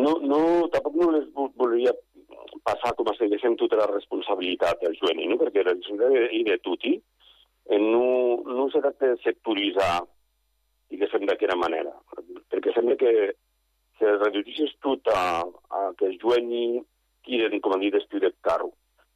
no, no, tampoc no les volia passar com a si diguéssim tota la responsabilitat del juvenil, no? Perquè la responsabilitat és de tutti, no, no se tracta de sectoritzar, diguéssim, d'aquesta manera. Perquè sembla que se reduïssis tot a, a que els juvenils tiren, com a dit, estiu de carro.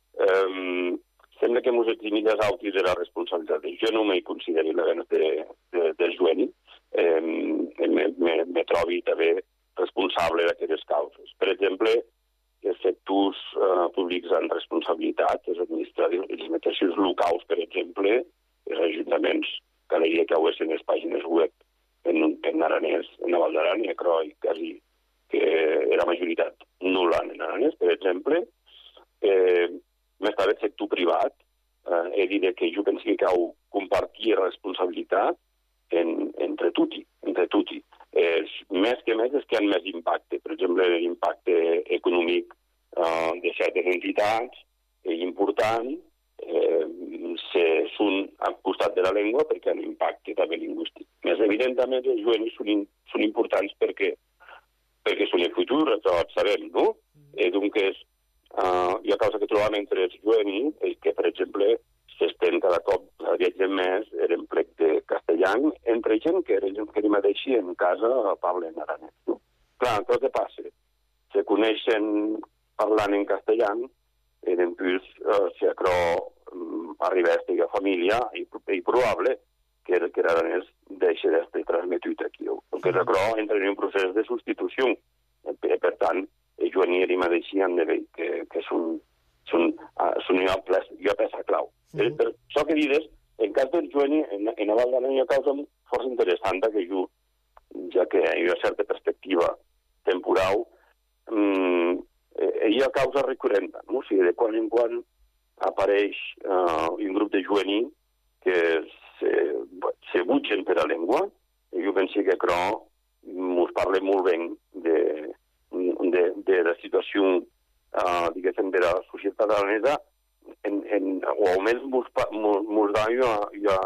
Um, sembla que ens eximim les autis de la responsabilitat. Jo no m'hi considero la gana de, de, del juvenil. Um, me, me, me trobi també responsable d'aquestes causes. Per exemple, els sectors uh, públics amb responsabilitat, els administratius, els mateixos locals, per exemple, els ajuntaments, que la idea que ho és en les pàgines web en, en aranès, en la Val d'Aran, i a Croi, quasi, que era majoritat nul·la en aranès, per exemple. Eh, més tarda, el sector privat, eh, he dit que jo penso que cal compartir responsabilitat en, entre tutti, entre tutti. Eh, més que més és que hi ha més impacte. Per exemple, l'impacte econòmic eh, de certes entitats és important, eh, se són al costat de la llengua perquè han impacte també lingüístic. Més evidentment, els juvenils són, són importants perquè, perquè són el futur, tots sabem, no? Eh, doncs, uh, hi ha causa que trobam entre els juvenils, és que, per exemple, s'estén cada cop viatgem més en emplec de castellà, entre gent que era gent que ni mateix en casa parlen aranès. No? Clar, què que passa? Se coneixen parlant en castellà, i després, uh, si acro um, arriba a aquesta família, i, i probable que, que l'aranès deixi d'estar transmetut aquí. Perquè l'acro entra en un procés de substitució. Per, per tant, els juvenils i mateix han de veure que, que són, són, uh, són una, una peça clau. Mm. Per això que dius, en cas del juvenil, en, en la Val d'Aran hi ha causa força interessant que jo, ja que hi ha certa perspectiva temporal, mmm, hi ha causa recurrent, no? O sigui, de quan en quan apareix uh, un grup de juvenil que se, se butgen per la llengua, i jo penso que això ens parla molt bé de, de, de la situació, uh, diguéssim, de la societat aranesa, en, en, o almenys ens da una,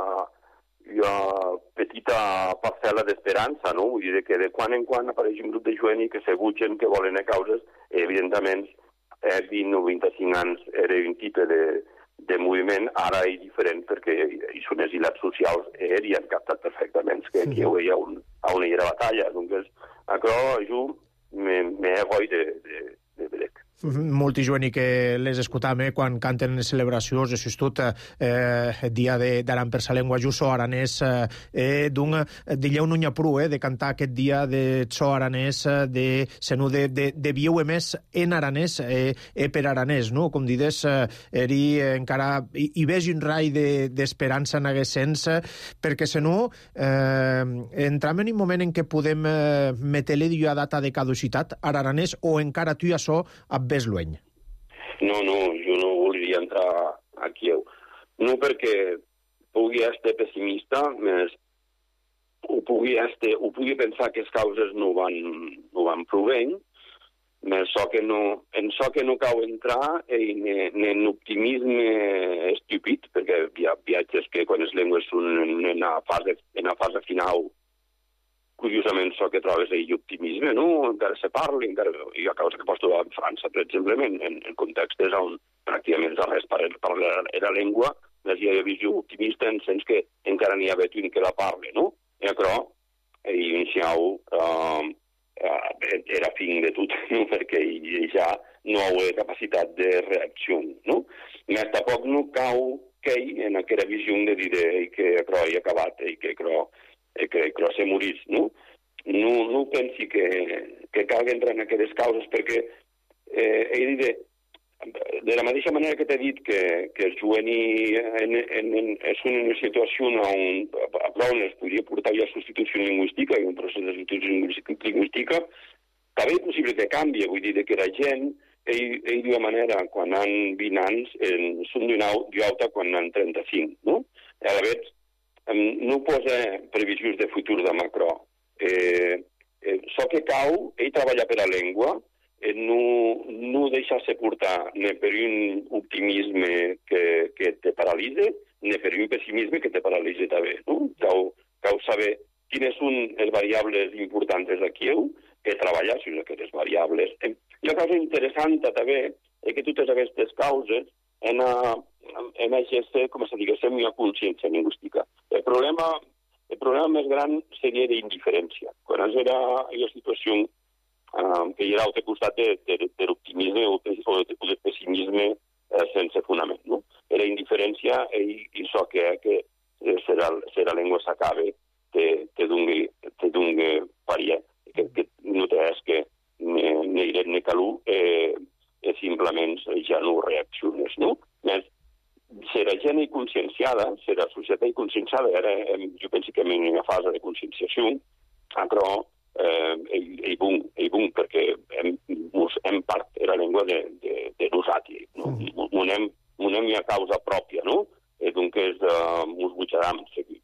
una petita parcel·la d'esperança, no? Vull dir que de quan en quan apareix un grup de juvenils que se butgen, que volen a causes, evidentment, eh, vint o vint-i-cinc anys era un tipus de, de moviment, ara és diferent perquè hi són exilats socials eh, i han captat perfectament que aquí hi ha un, on hi era batalla. Donc, això jo m'he heroi de, de, de Belec. Molti juvenils que les escoltam eh, quan canten les celebracions, això és tot eh, el dia d'Aran per sa llengua, jo so aranès, eh, d'un, d'allà on n'hi ha prou, eh, de cantar aquest dia de so aranès, de senú de, de, de vieu més en aranès, eh, eh, per aranès, no? Com dides, eh, eri encara, hi, hi vegi un rai d'esperança de, en aquest sens, perquè senú eh, entram en un moment en què podem eh, metre-li una data de caducitat a aranès o encara tu ja so a més lueny? No, no, jo no volia entrar aquí. No perquè pugui estar pessimista, més o pugui, estar, o pugui pensar que les causes no van, no van prou bé, més so que no, en so que no cau entrar en, en optimisme estúpid, perquè hi ha viatges que quan les llengües són en la fase, en la fase final, curiosament, so que trobes ahir optimisme, no? Encara se parla, encara hi ha causa que pots trobar en França, per exemple, en, en contextes on pràcticament res parla la llengua, hi ha visió optimista en sens que encara n'hi ha un que la parla, no? I això, iniciau, uh, era fin de tot, no? Perquè ja no hi ha capacitat de reacció, no? Més tampoc no cau que en aquella visió de dir que això hi ha acabat i que això que, que se morís, no? No, no pensi que, que cal entrar en aquestes causes, perquè eh, he dit, de, de la mateixa manera que t'he dit que, que els juvenils en, en, en, són en una situació on a prou es podria portar ja substitució lingüística i un procés de substitució lingüística, també és possible que canvi, vull dir que la gent, ell, ell d'una manera, quan han vint anys, en, són d'una alta quan han trenta-cinc, no? A la vegada, no posa previsions de futur de Macron. Eh, eh, so que cau, ell treballa per la llengua, eh, no, no deixar-se portar ni per un optimisme que, que te paralitza, ni per un pessimisme que te paralitza també. No? Cau, cau saber quines són les variables importants d'aquí que treballar, sinó que les variables. I la cosa interessant també és que totes aquestes causes en, en aquesta, com se diguéssim, una consciència lingüística. El problema, el problema més gran seria d'indiferència. Quan era la situació eh, que hi era a l'altre costat de, de, de l'optimisme o de pessimisme eh, sense fonament. No? Era indiferència i, i això que, que si la, si la llengua s'acaba te, te doni te doni paria, que, que no té és que ni, ni dret ni calú eh, eh, simplement ja no reacciones, no? Més, si la gent és conscienciada, si la societat és conscienciada, ara eh, jo penso que en una fase de conscienciació, però eh, és bon, és bon, perquè hem, hem part de la llengua de, de, de nosaltres, no? Monem, monem una causa pròpia, no? I doncs és uh, mos butxaram seguir.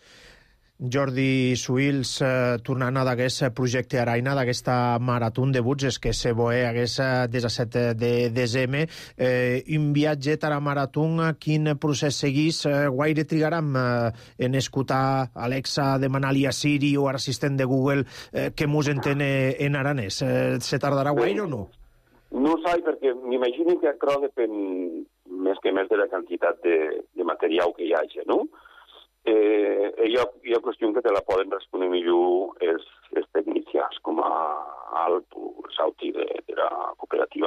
Jordi Suïls, eh, tornant a d'aquest projecte Araina, d'aquesta marató de Butges que se voe hagués disset de desembre, eh, un viatge a la marató, quin procés seguís? Eh, guaire trigaram eh, en escoltar Alexa demanar-li a Siri o a l'assistent de Google eh, que mos entén en aranès? Eh, se tardarà guaire o no? No ho sé, perquè m'imagino que això depèn més que més de la quantitat de, de material que hi hagi, no? Eh, hi, ha, hi ha qüestió que te la poden respondre millor els, els tecnicians, com a Alp o Sauti de, de la cooperativa.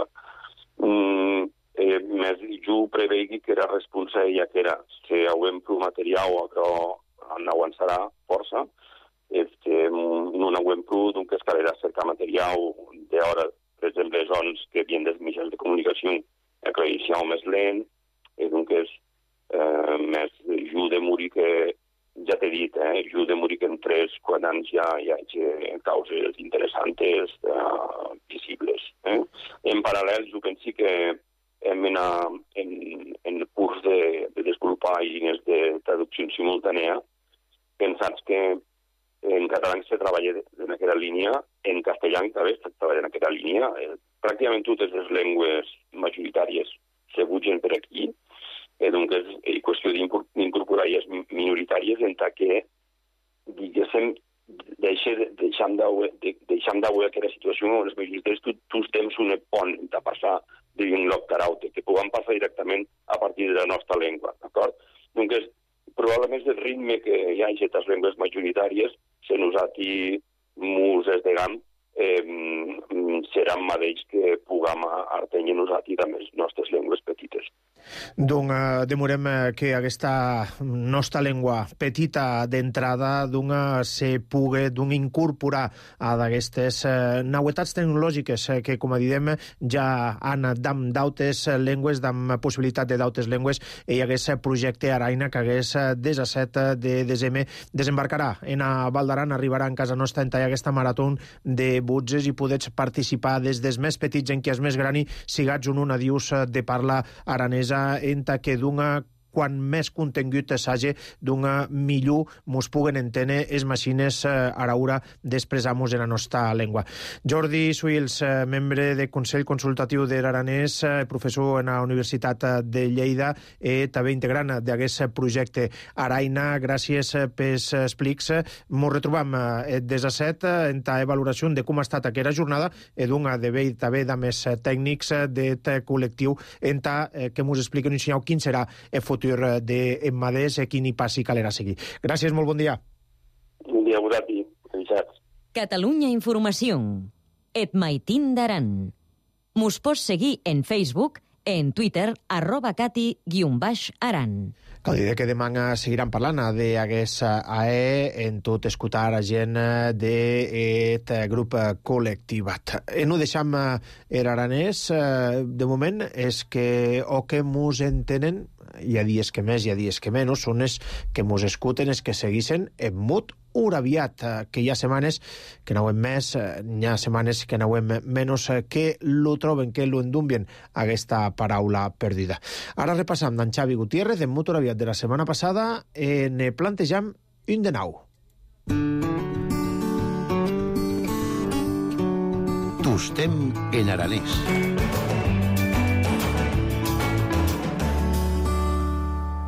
Mm, eh, més jo prevegi que era responsable, ja que era, si haurem prou material o però no avançarà força, este, no haurem prou, doncs calerà cercar material d'hora, per exemple, zones que havien dels mitjans de comunicació, que inicial més lent, i doncs Eh, més jo de morir que, ja t'he dit, eh, jo de morir que en tres, quatre anys ja hi ha causes interessants, eh, visibles. Eh? En paral·lel, jo penso que hem en, en, en el curs de, de desenvolupar línies de traducció simultània, pensats que en català se treballa en aquesta línia, en castellà també se treballa en aquesta línia. Eh, pràcticament totes les llengües majoritàries se butgen per aquí, Eh, doncs és qüestió d'incorporar les minoritàries en tant que, diguéssim, deixem de veure aquesta situació on les minoritàries tots temps un pont de passar d'un lloc a l'altre, que puguem passar directament a partir de la nostra llengua, d'acord? Doncs probablement el ritme que hi ha en aquestes llengües majoritàries, se nosaltres mos esdegam, eh, serà el mateix que puguem artenir nosaltres amb les nostres llengües petites. Doncs eh, demorem que aquesta nostra llengua petita d'entrada d'una se pugui d'un incorporar a d'aquestes eh, novetats tecnològiques eh, que, com a diem, ja han d'am d'autes llengües, d'am possibilitat de d'autes llengües, i hagués projecte Araina que hagués disset de desembre desembarcarà en a Val d'Aran, arribarà en casa nostra en tallar aquesta marató de Butges i podets participar des dels més petits en qui és més grani, sigats un un adius de parla aranesa en ta que d'una quan més contingut s'hagi d'una millor mos puguen entendre les màquines eh, a l'hora d'expressar-nos en la nostra llengua. Jordi Suïls, eh, membre del Consell Consultatiu de l'Aranès, eh, professor en la Universitat de Lleida i també integrant d'aquest projecte Araina. Gràcies pels explics. Ens retrobam el disset en la valoració de com ha estat aquesta jornada i d'una de vell també de més tècnics d'aquest col·lectiu en ta eh, que ens expliquen un senyal quin serà el futur d'Emmadés, quin hi passi calera seguir. Gràcies, molt bon dia. Bon dia a vosaltres. Catalunya Informació. Et maitin d'Aran. Mos pots seguir en Facebook, en Twitter, arroba cati guion baix aran. Cal dir que demà seguiran parlant d'aquest A E en tot escoltar a gent d'aquest grup col·lectivat. I no deixam l'aranès, de moment, és que o que mos entenen, hi ha dies que més, hi ha dies que menys, són els que mos escuten, els que segueixen en mut uraviat, que hi ha setmanes que n'hauem més, hi ha setmanes que n'hauem menys, que lo troben, que lo endumbien aquesta paraula perdida. Ara repassam d'en Xavi Gutiérrez, en mut uraviat de la setmana passada, en plantejam un de nou. Tostem en aranès.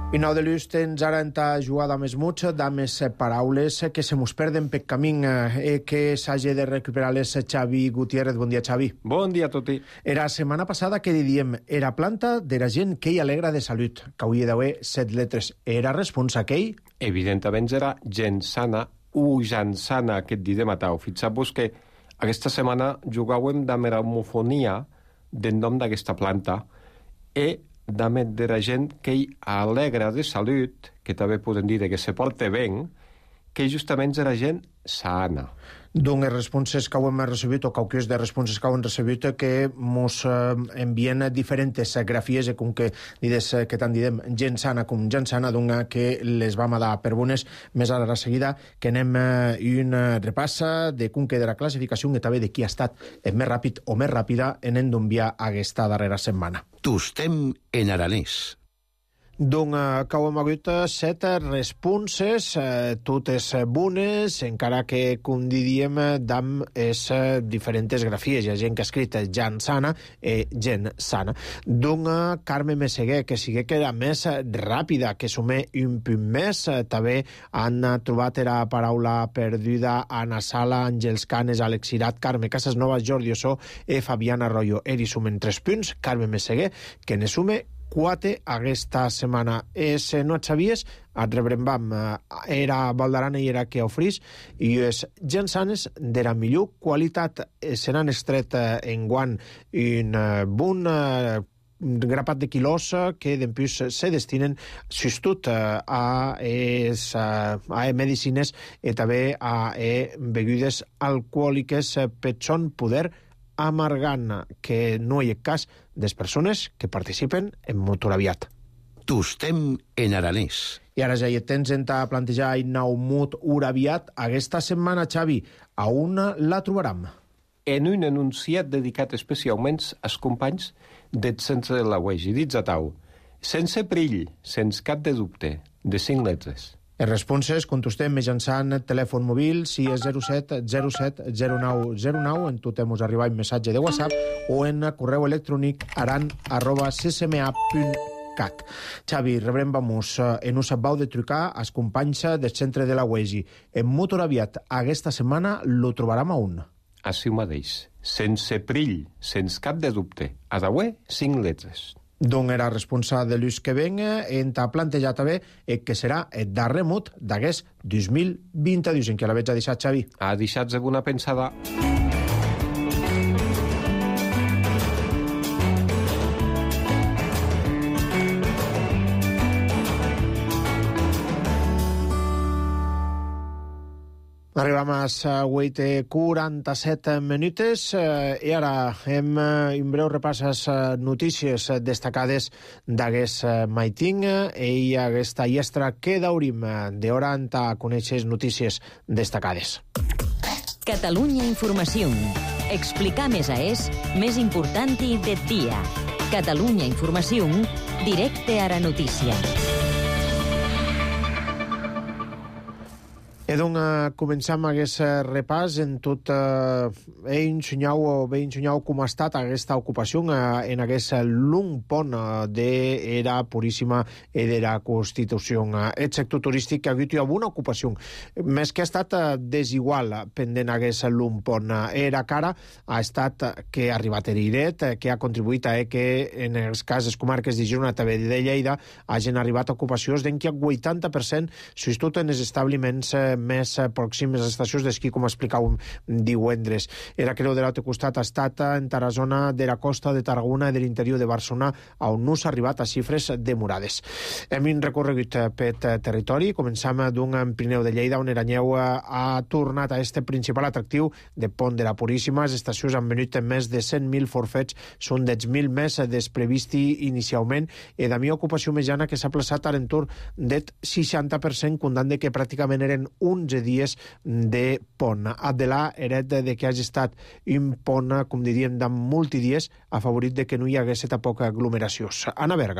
I nou de l'ús tens ara en ta jugada més mucha, da més paraules que se mos perden per camí eh, que s'hagi de recuperar les Xavi Gutiérrez. Bon dia, Xavi. Bon dia a tutti. Era setmana passada que diem era planta de la gent que hi alegra de salut, que hauria d'haver set letres. Era responsa aquell? Evidentment era gent sana, o gent sana que et didem a tau. Fixeu-vos que aquesta setmana jugàvem de la homofonia del nom d'aquesta planta i d'amet de la gent que hi alegra de salut, que també podem dir que se porta bé, que justament era gent sana. Doncs responses que hem recibit, o cauques de responses que hem recibit, que mos eh, envien diferents grafies, com que dides que tant didem gent sana com gent sana, doncs que les vam a dar per bones. Més ara a seguida que anem eh, un repassa de com queda la classificació, que també de qui ha estat més ràpid o més ràpida en endombiar aquesta darrera setmana. Tostem en aranès. Doncs eh, que hem hagut set responses, eh, totes bones, encara que, com diríem, dam és eh, diferents grafies. Hi ha gent que ha escrit gent sana i gent sana. Doncs eh, Carme Meseguer, que sigui que era més ràpida, que sume un punt més, eh, també han trobat la paraula perduda Ana Sala, Àngels Canes, Alex Irat, Carme Casasnova, Jordi Ossó i Fabián Arroyo. Eri sumen tres punts, Carme Meseguer, que ne sume quatre aquesta setmana. És, no et sabies, et rebrem, era Valdarana i era que ofrís, i és gens sanes de la millor qualitat. Seran estret en guant un bon grapat de quilos que d'empús se destinen sostut a, es, a medicines i també a begudes alcohòliques per son poder amargant, que no hi ha cas de les persones que participen en motoraviat. Tostem en aranès. I ara ja hi tens en ta plantejar i nou mut uraviat. Aquesta setmana, Xavi, a on la trobaram? En un enunciat dedicat especialment als companys del centre de la U E G I, dits a tau, sense perill, sense cap de dubte, de cinc letres. Les responses contestem mitjançant telèfon mòbil, si és zero set zero set zero nou zero nou, en tu t'hemos arribat un missatge de WhatsApp, o en correu electrònic aran arroba c c m a punt cat. Xavi, rebrem vamos, en us abau de trucar als companys del centre de la U E G I. En motoraviat, aquesta setmana lo trobaram a un. Així mateix, sense perill, sense cap de dubte, a d'avui cinc letres. Doncs era responsable de l'ús que venga, en t'ha plantejat també que serà el darrer mot d'aquest dos mil vint-dos, en què la veig a deixar, Xavi. Ha deixat alguna pensada. Arribam a les vuit i quaranta-set minutes eh, i ara hem eh, un breu repàs a les notícies destacades d'aquest eh, maiting i aquesta llestra que daurim d'hora en ta conèixer notícies destacades. Catalunya Informació. Explicar més a és més important del dia. Catalunya Informació, directe a la notícia. E doncs eh, començam aquest repàs en tot eh, he ensenyau o bé ensenyau com ha estat aquesta ocupació eh, en aquest long pont eh, d'era puríssima i de la Constitució. Eh, el sector turístic ha hagut una ocupació més que ha estat eh, desigual pendent aquest long pont. Eh, era cara ha estat que ha arribat Eriret, eh, que ha contribuït a eh, que en els casos comarques de Girona també de Lleida hagin arribat ocupacions d'en que el vuitanta per cent sobretot en els establiments eh, més pròxims a les estacions d'esquí, com explicàvem divendres. Era creu de l'altre costat ha estat en Tarazona, de la costa de Tarragona i de l'interior de Barcelona, on no s'ha arribat a xifres demorades. Hem recorregut per territori, començam d'un en Pirineu de Lleida, on Eranyeu ha tornat a este principal atractiu de Pont de la Puríssima. Les estacions han venut més de cent mil forfets, són dels mil més des previsti inicialment, i de mi ocupació mitjana que s'ha plaçat a l'entorn del seixanta per cent, comptant de que pràcticament eren onze dies de pont. Adelà era de que hagi estat un pont, com diríem, de multidies, afavorit de que no hi hagués poca aglomeració. Anna Berga.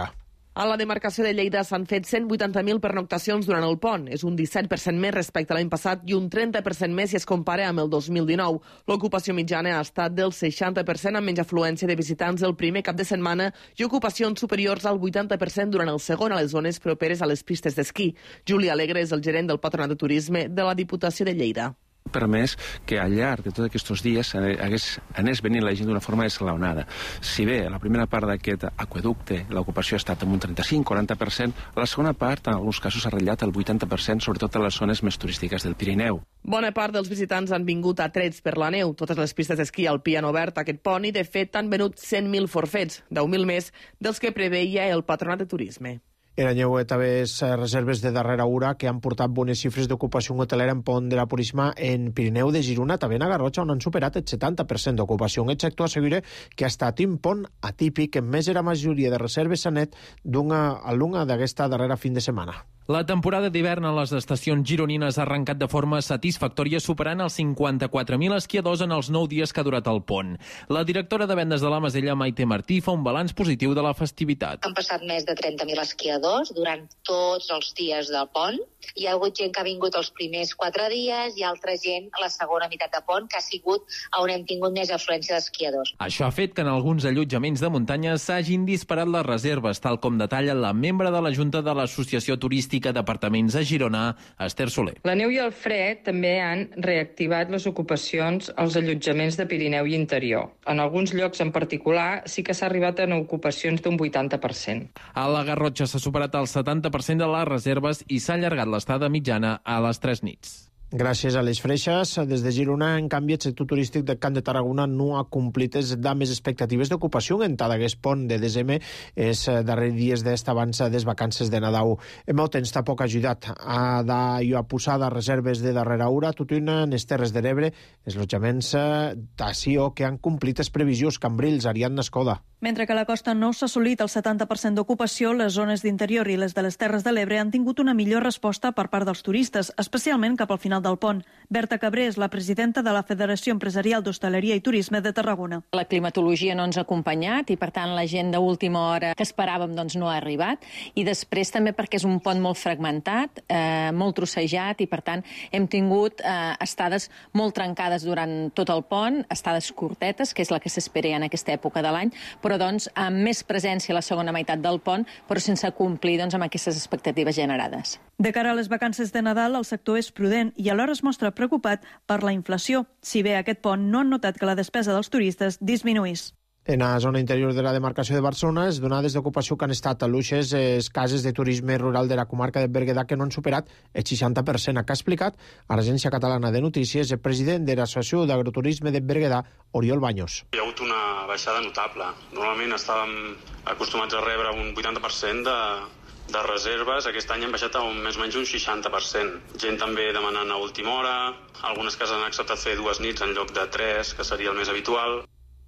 A la demarcació de Lleida s'han fet cent vuitanta mil pernoctacions durant el pont. És un disset per cent més respecte a l'any passat i un trenta per cent més si es compara amb el dos mil dinou. L'ocupació mitjana ha estat del seixanta per cent amb menys afluència de visitants el primer cap de setmana i ocupacions superiors al vuitanta per cent durant el segon a les zones properes a les pistes d'esquí. Juli Alegre és el gerent del Patronat de Turisme de la Diputació de Lleida. Permès que al llarg de tots aquests dies hagués, anés venint la gent d'una forma esglaonada. Si bé a la primera part d'aquest aqüeducte l'ocupació ha estat amb un trenta-cinc quaranta per cent, a la segona part en alguns casos ha ratllat el vuitanta per cent, sobretot a les zones més turístiques del Pirineu. Bona part dels visitants han vingut atrets per la neu. Totes les pistes d'esquí alpí han obert aquest pont i de fet han venut cent mil forfets, deu mil més dels que preveia el Patronat de Turisme. Eranyeu també reserves de darrera hora que han portat bones xifres d'ocupació hotelera en Pont de la Puríssima en Pirineu de Girona, també en Garrotxa, on han superat el setanta per cent d'ocupació. Un sector assegura que ha estat un pont atípic, en més era majoria de reserves a net d'una a l'una d'aquesta darrera fin de setmana. La temporada d'hivern a les estacions gironines ha arrencat de forma satisfactòria, superant els cinquanta-quatre mil esquiadors en els nou dies que ha durat el pont. La directora de vendes de la Masella, Maite Martí, fa un balanç positiu de la festivitat. Han passat més de trenta mil esquiadors durant tots els dies del pont. Hi ha hagut gent que ha vingut els primers quatre dies i altra gent a la segona meitat de pont, que ha sigut on hem tingut més afluència d'esquiadors. Això ha fet que en alguns allotjaments de muntanya s'hagin disparat les reserves, tal com detalla la membre de la Junta de l'Associació Turística d'Apartaments a Girona, Esther Soler. La neu i el fred també han reactivat les ocupacions als allotjaments de Pirineu i interior. En alguns llocs en particular sí que s'ha arribat a ocupacions d'un vuitanta per cent. A la Garrotxa s'ha superat el setanta per cent de les reserves i s'ha allargat l'estada mitjana a les tres nits. Gràcies a les freixes, des de Girona, en canvi, el sector turístic del Camp de Tarragona no ha complit les dames expectatives d'ocupació en tant aquest pont de desembre, els darrers dies d'esta abans des vacances de Nadal. El meu temps tampoc ha ajudat a, de, a posar de reserves de darrera hora, tot una en les Terres de l'Ebre, els lotjaments d'Ació que han complit les previsions, Cambrils, Ariadna Escoda. Mentre que a la costa no s'ha assolit el setanta per cent d'ocupació, les zones d'interior i les de les Terres de l'Ebre han tingut una millor resposta per part dels turistes, especialment cap al final del pont. Berta Cabré és la presidenta de la Federació Empresarial d'Hostaleria i Turisme de Tarragona. La climatologia no ens ha acompanyat i, per tant, la gent d'última hora que esperàvem doncs, no ha arribat. I després també perquè és un pont molt fragmentat, eh, molt trossejat i, per tant, hem tingut eh, estades molt trencades durant tot el pont, estades curtetes, que és la que s'espera en aquesta època de l'any, però doncs, amb més presència a la segona meitat del pont, però sense complir doncs, amb aquestes expectatives generades. De cara a les vacances de Nadal, el sector és prudent i alhora es mostra preocupat per la inflació. Si bé aquest pont no han notat que la despesa dels turistes disminuís. En la zona interior de la demarcació de Barcelona, les donades d'ocupació que han estat a luixes les cases de turisme rural de la comarca de Berguedà que no han superat el seixanta per cent. Que ha explicat a l'Agència Catalana de Notícies el president de l'Associació d'Agroturisme de Berguedà, Oriol Baños. Hi ha hagut una baixada notable. Normalment estàvem acostumats a rebre un vuitanta per cent de, de reserves. Aquest any han baixat a un, més o menys un seixanta per cent. Gent també demanant a última hora. Algunes cases han acceptat fer dues nits en lloc de tres, que seria el més habitual.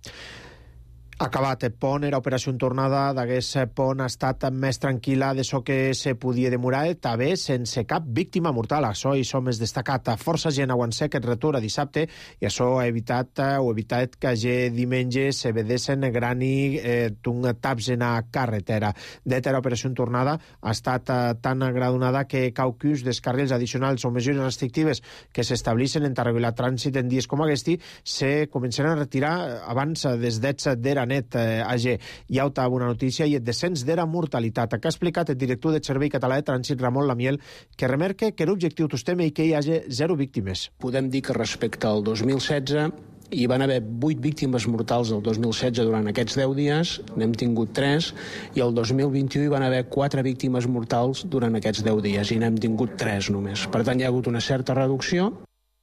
Acabat el pont, era operació en tornada, d'aquest pont ha estat més tranquil·la de so que se podia demorar, també sense cap víctima mortal. Això i som més destacat. Força gent aguancé aquest retorn a dissabte i això ha evitat, o evitat que ja diumenge se vedessin grani eh, d'un taps en la carretera. D'eta operació en tornada ha estat eh, tan gradonada que caucus descarrils addicionals o mesures restrictives que s'establissin en regular trànsit en dies com aquest se començaran a retirar abans des d'ets d'era net eh, A G. Hi ha una notícia i el descens de la mortalitat que ha explicat el director del Servei Català de Trànsit, Ramon Lamiel, que remarca que l'objectiu tostem i que hi hagi zero víctimes. Podem dir que respecte al dos mil setze hi van haver vuit víctimes mortals el dos mil setze durant aquests deu dies, n'hem tingut tres, i el dos mil vint-i-u hi van haver quatre víctimes mortals durant aquests deu dies i n'hem tingut tres només. Per tant, hi ha hagut una certa reducció.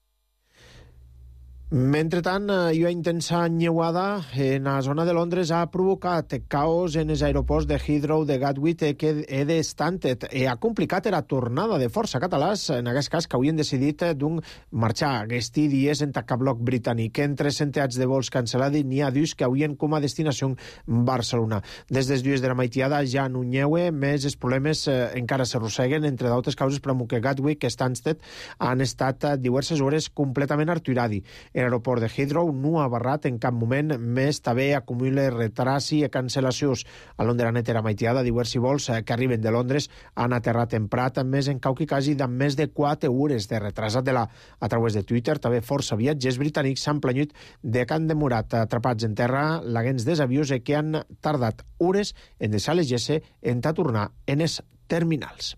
Mentrestant, hi ha intensa nyeuada en la zona de Londres ha provocat caos en els aeroports de Heathrow, de Gatwick i de Stansted. Ha complicat la tornada de força catalans, en aquest cas, que havien decidit d'un marxar aquests dies en tacabloc britànic. Entre centenars de vols cancel·lats n'hi ha dus que havien com a destinació Barcelona. Des dels dies de la maitiada ja no nyeue, més els problemes eh, encara s'arrosseguen, entre d'altres causes, però que Gatwick i Stansted han estat diverses hores completament aturats. en l'aeroport de Heathrow no ha barrat en cap moment, més també acumula retrasi i cancel·lacions. A Londres net era maitiada, diversos vols que arriben de Londres han aterrat en Prat, més en cauqui quasi de més de quatre hores de retrasat de la. A través de Twitter, també força viatgers britànics s'han planyut de que han demorat atrapats en terra l'agents dels avions que han tardat hores en deixar les G S en tornar en els terminals.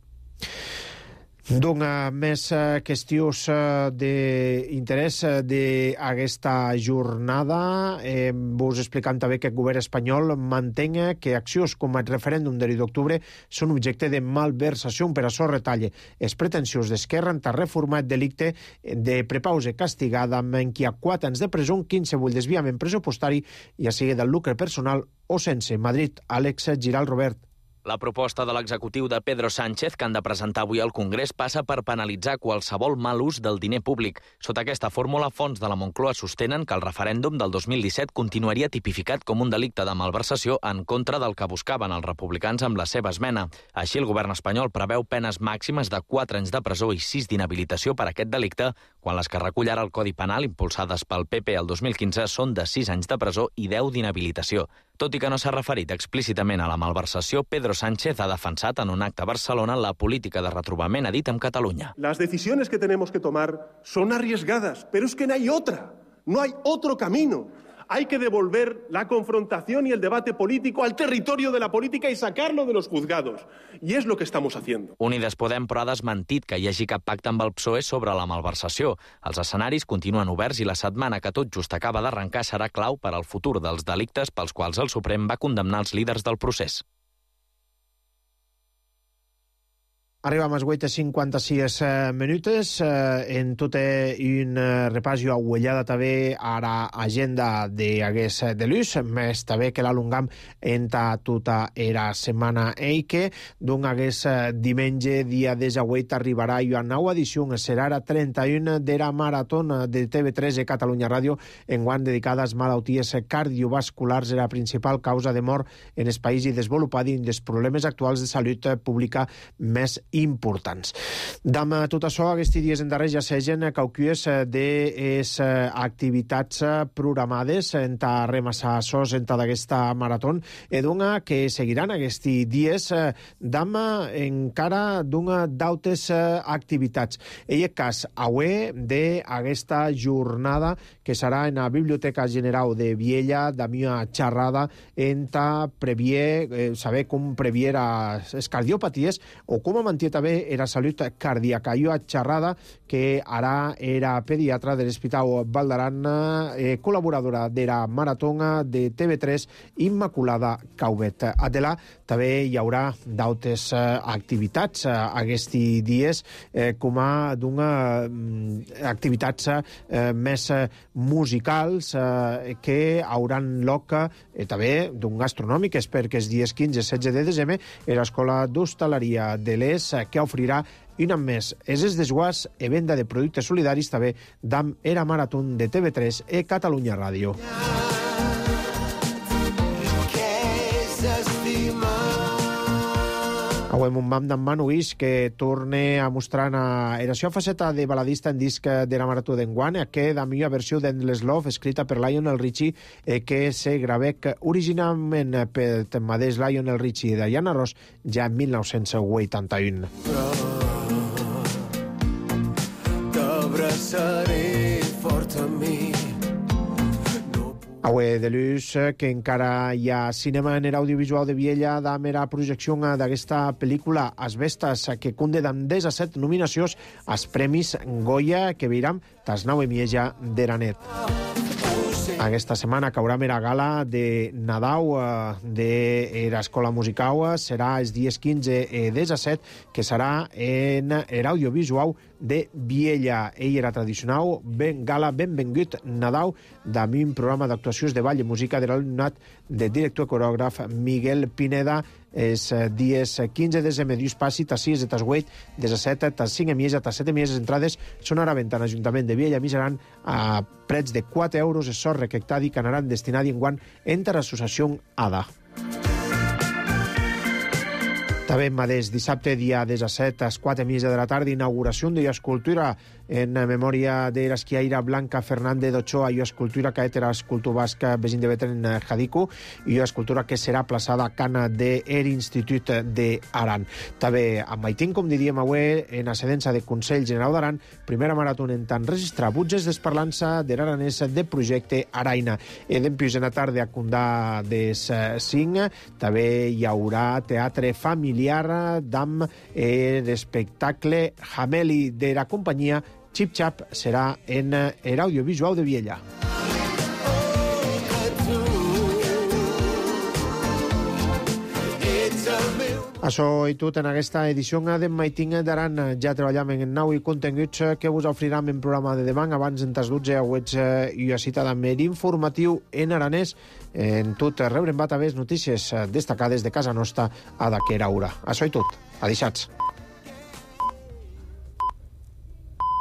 Dona més uh, qüestions uh, d'interès uh, d'aquesta jornada. Eh, vos explicant també que el govern espanyol mantén que accions com el referèndum de l'u d'octubre són objecte de malversació. Per això retalle els pretensions d'Esquerra en reformar el delicte de prepausa castigada amb en qui ha quatre anys de presó, quinze vull desviament pressupostari, ja sigui del lucre personal o sense. Madrid, Àlex Giral Robert. La proposta de l'executiu de Pedro Sánchez, que han de presentar avui al Congrés, passa per penalitzar qualsevol mal ús del diner públic. Sota aquesta fórmula, fonts de la Moncloa sostenen que el referèndum del dos mil disset continuaria tipificat com un delicte de malversació en contra del que buscaven els republicans amb la seva esmena. Així, el govern espanyol preveu penes màximes de quatre anys de presó i sis d'inhabilitació per aquest delicte, quan les que recull ara el Codi Penal, impulsades pel P P el dos mil quinze, són de sis anys de presó i deu d'inhabilitació. Tot i que no s'ha referit explícitament a la malversació, Pedro Sánchez ha defensat en un acte a Barcelona la política de retrobament, ha dit, amb Catalunya. Las decisiones que tenemos que tomar son arriesgadas, pero es que no hay otra, no hay otro camino. Hay que devolver la confrontación y el debate político al territorio de la política y sacarlo de los juzgados. Y es lo que estamos haciendo. Unides Podem, però, ha desmentit que hi hagi cap pacte amb el P S O E sobre la malversació. Els escenaris continuen oberts i la setmana que tot just acaba d'arrencar serà clau per al futur dels delictes pels quals el Suprem va condemnar els líders del procés. Arribam als vuit i cinquanta-sis minutes. En tot un repàs i uellada també a l'agenda d'Aguest de l'Ús, més també que l'alungam enta tota era setmana eique. D'un aguest diumenge, dia disset, arribarà a nova edició, serà la trenta-una de la maratona de T V tres i Catalunya Ràdio, enguany dedicada a malalties cardiovasculars, la principal causa de mort en els països desenvolupats i dels problemes actuals de salut pública més importants. Dam tot això, aquests dies en darrer ja segen cauquies de les activitats programades enta remassassos enta d'aquesta marató, e d'una que seguiran aquests dies dam encara d'una d'altres activitats. En el cas, avui d'aquesta jornada que serà en la Biblioteca General de Viella, d'una xerrada enta previer, eh, saber com previera les cardiopaties o com a manté també era salut cardíaca. I una xerrada que ara era pediatra de l'Hospital Valdaran, eh, col·laboradora de la maratona de T V tres, Immaculada Caubet. Adela, també hi haurà d'altres eh, activitats eh, aquests dies, eh, com a d'una mm, activitats eh, més eh, musicals eh, que hauran lloc eh, també d'un gastronòmic, perquè els dies quinze i setze de desembre l'Escola d'Hostaleria de l'Es que ofrirà un any més és el desguàs e venda de productes solidaris també d'am era maratón de T V tres e Catalunya Ràdio. Avui un mam d'en Manu Guix que torna a mostrar la seva faceta de baladista en disc de la marató d'enguany, que la millor versió d'Endless Love, escrita per Lionel Richie, eh, que se gravec originalment per el mateix Lionel Richie i Diana Ross ja en mil nou-cents vuitanta-u. T'abraçaré fort a mi. Avui de l'ús, que encara hi ha cinema en l'audiovisual de Viella, d'am era projecció d'aquesta pel·lícula Asbestas, que conde d'am disset nominacions als Premis Goya, que veiram tas nau i mieja d'era net. Aquesta setmana caurà mera gala de Nadal de l'Escola Musical, serà els dies quinze i disset, que serà en l'audiovisual de Viella. Ell era tradicional, ben gala, benvingut Nadal, d'am un programa d'actuacions de ball i música de l'alumnat del director corògraf Miguel Pineda, els dies quinze de desembre, dius passi, tas sis, tas vuit, disset, tas cinc, mieja, tas set, mieja, entrades són ara vent en l'Ajuntament de Viella, miseran a prets de quatre euros, és sort recaptadi que anaran destinat enguany entre l'associació A D A. També mateix dissabte, dia disset, a les quatre i mitja de la tarda, inauguració de l'escultura en memòria de l'esquiaire Blanca Fernández d'Ochoa i escultura que era escultura basca Besin de Betren Jadiku i escultura que serà plaçada a Cana de er Institut de Aran. També a Maitín, com diríem avui, en ascedença de Consell General d'Aran, primera marató en tant registrar butges d'esparlança de l'aranès de projecte Araina. E dempius en la tarda a Condà des cinc també hi haurà teatre familiar d'am l'espectacle Jameli de la companyia Chip Chap serà en l'audiovisual de Viella. Això i tot en aquesta edició de Maitín d'Aran. Ja treballem en nou i continguts que us ofriram en programa de demà. Abans en tas dotze auets i a cita també informatiu en aranès. En tot rebrem va també notícies destacades de casa nostra a d'aquera hora. Això i tot. Adeixats.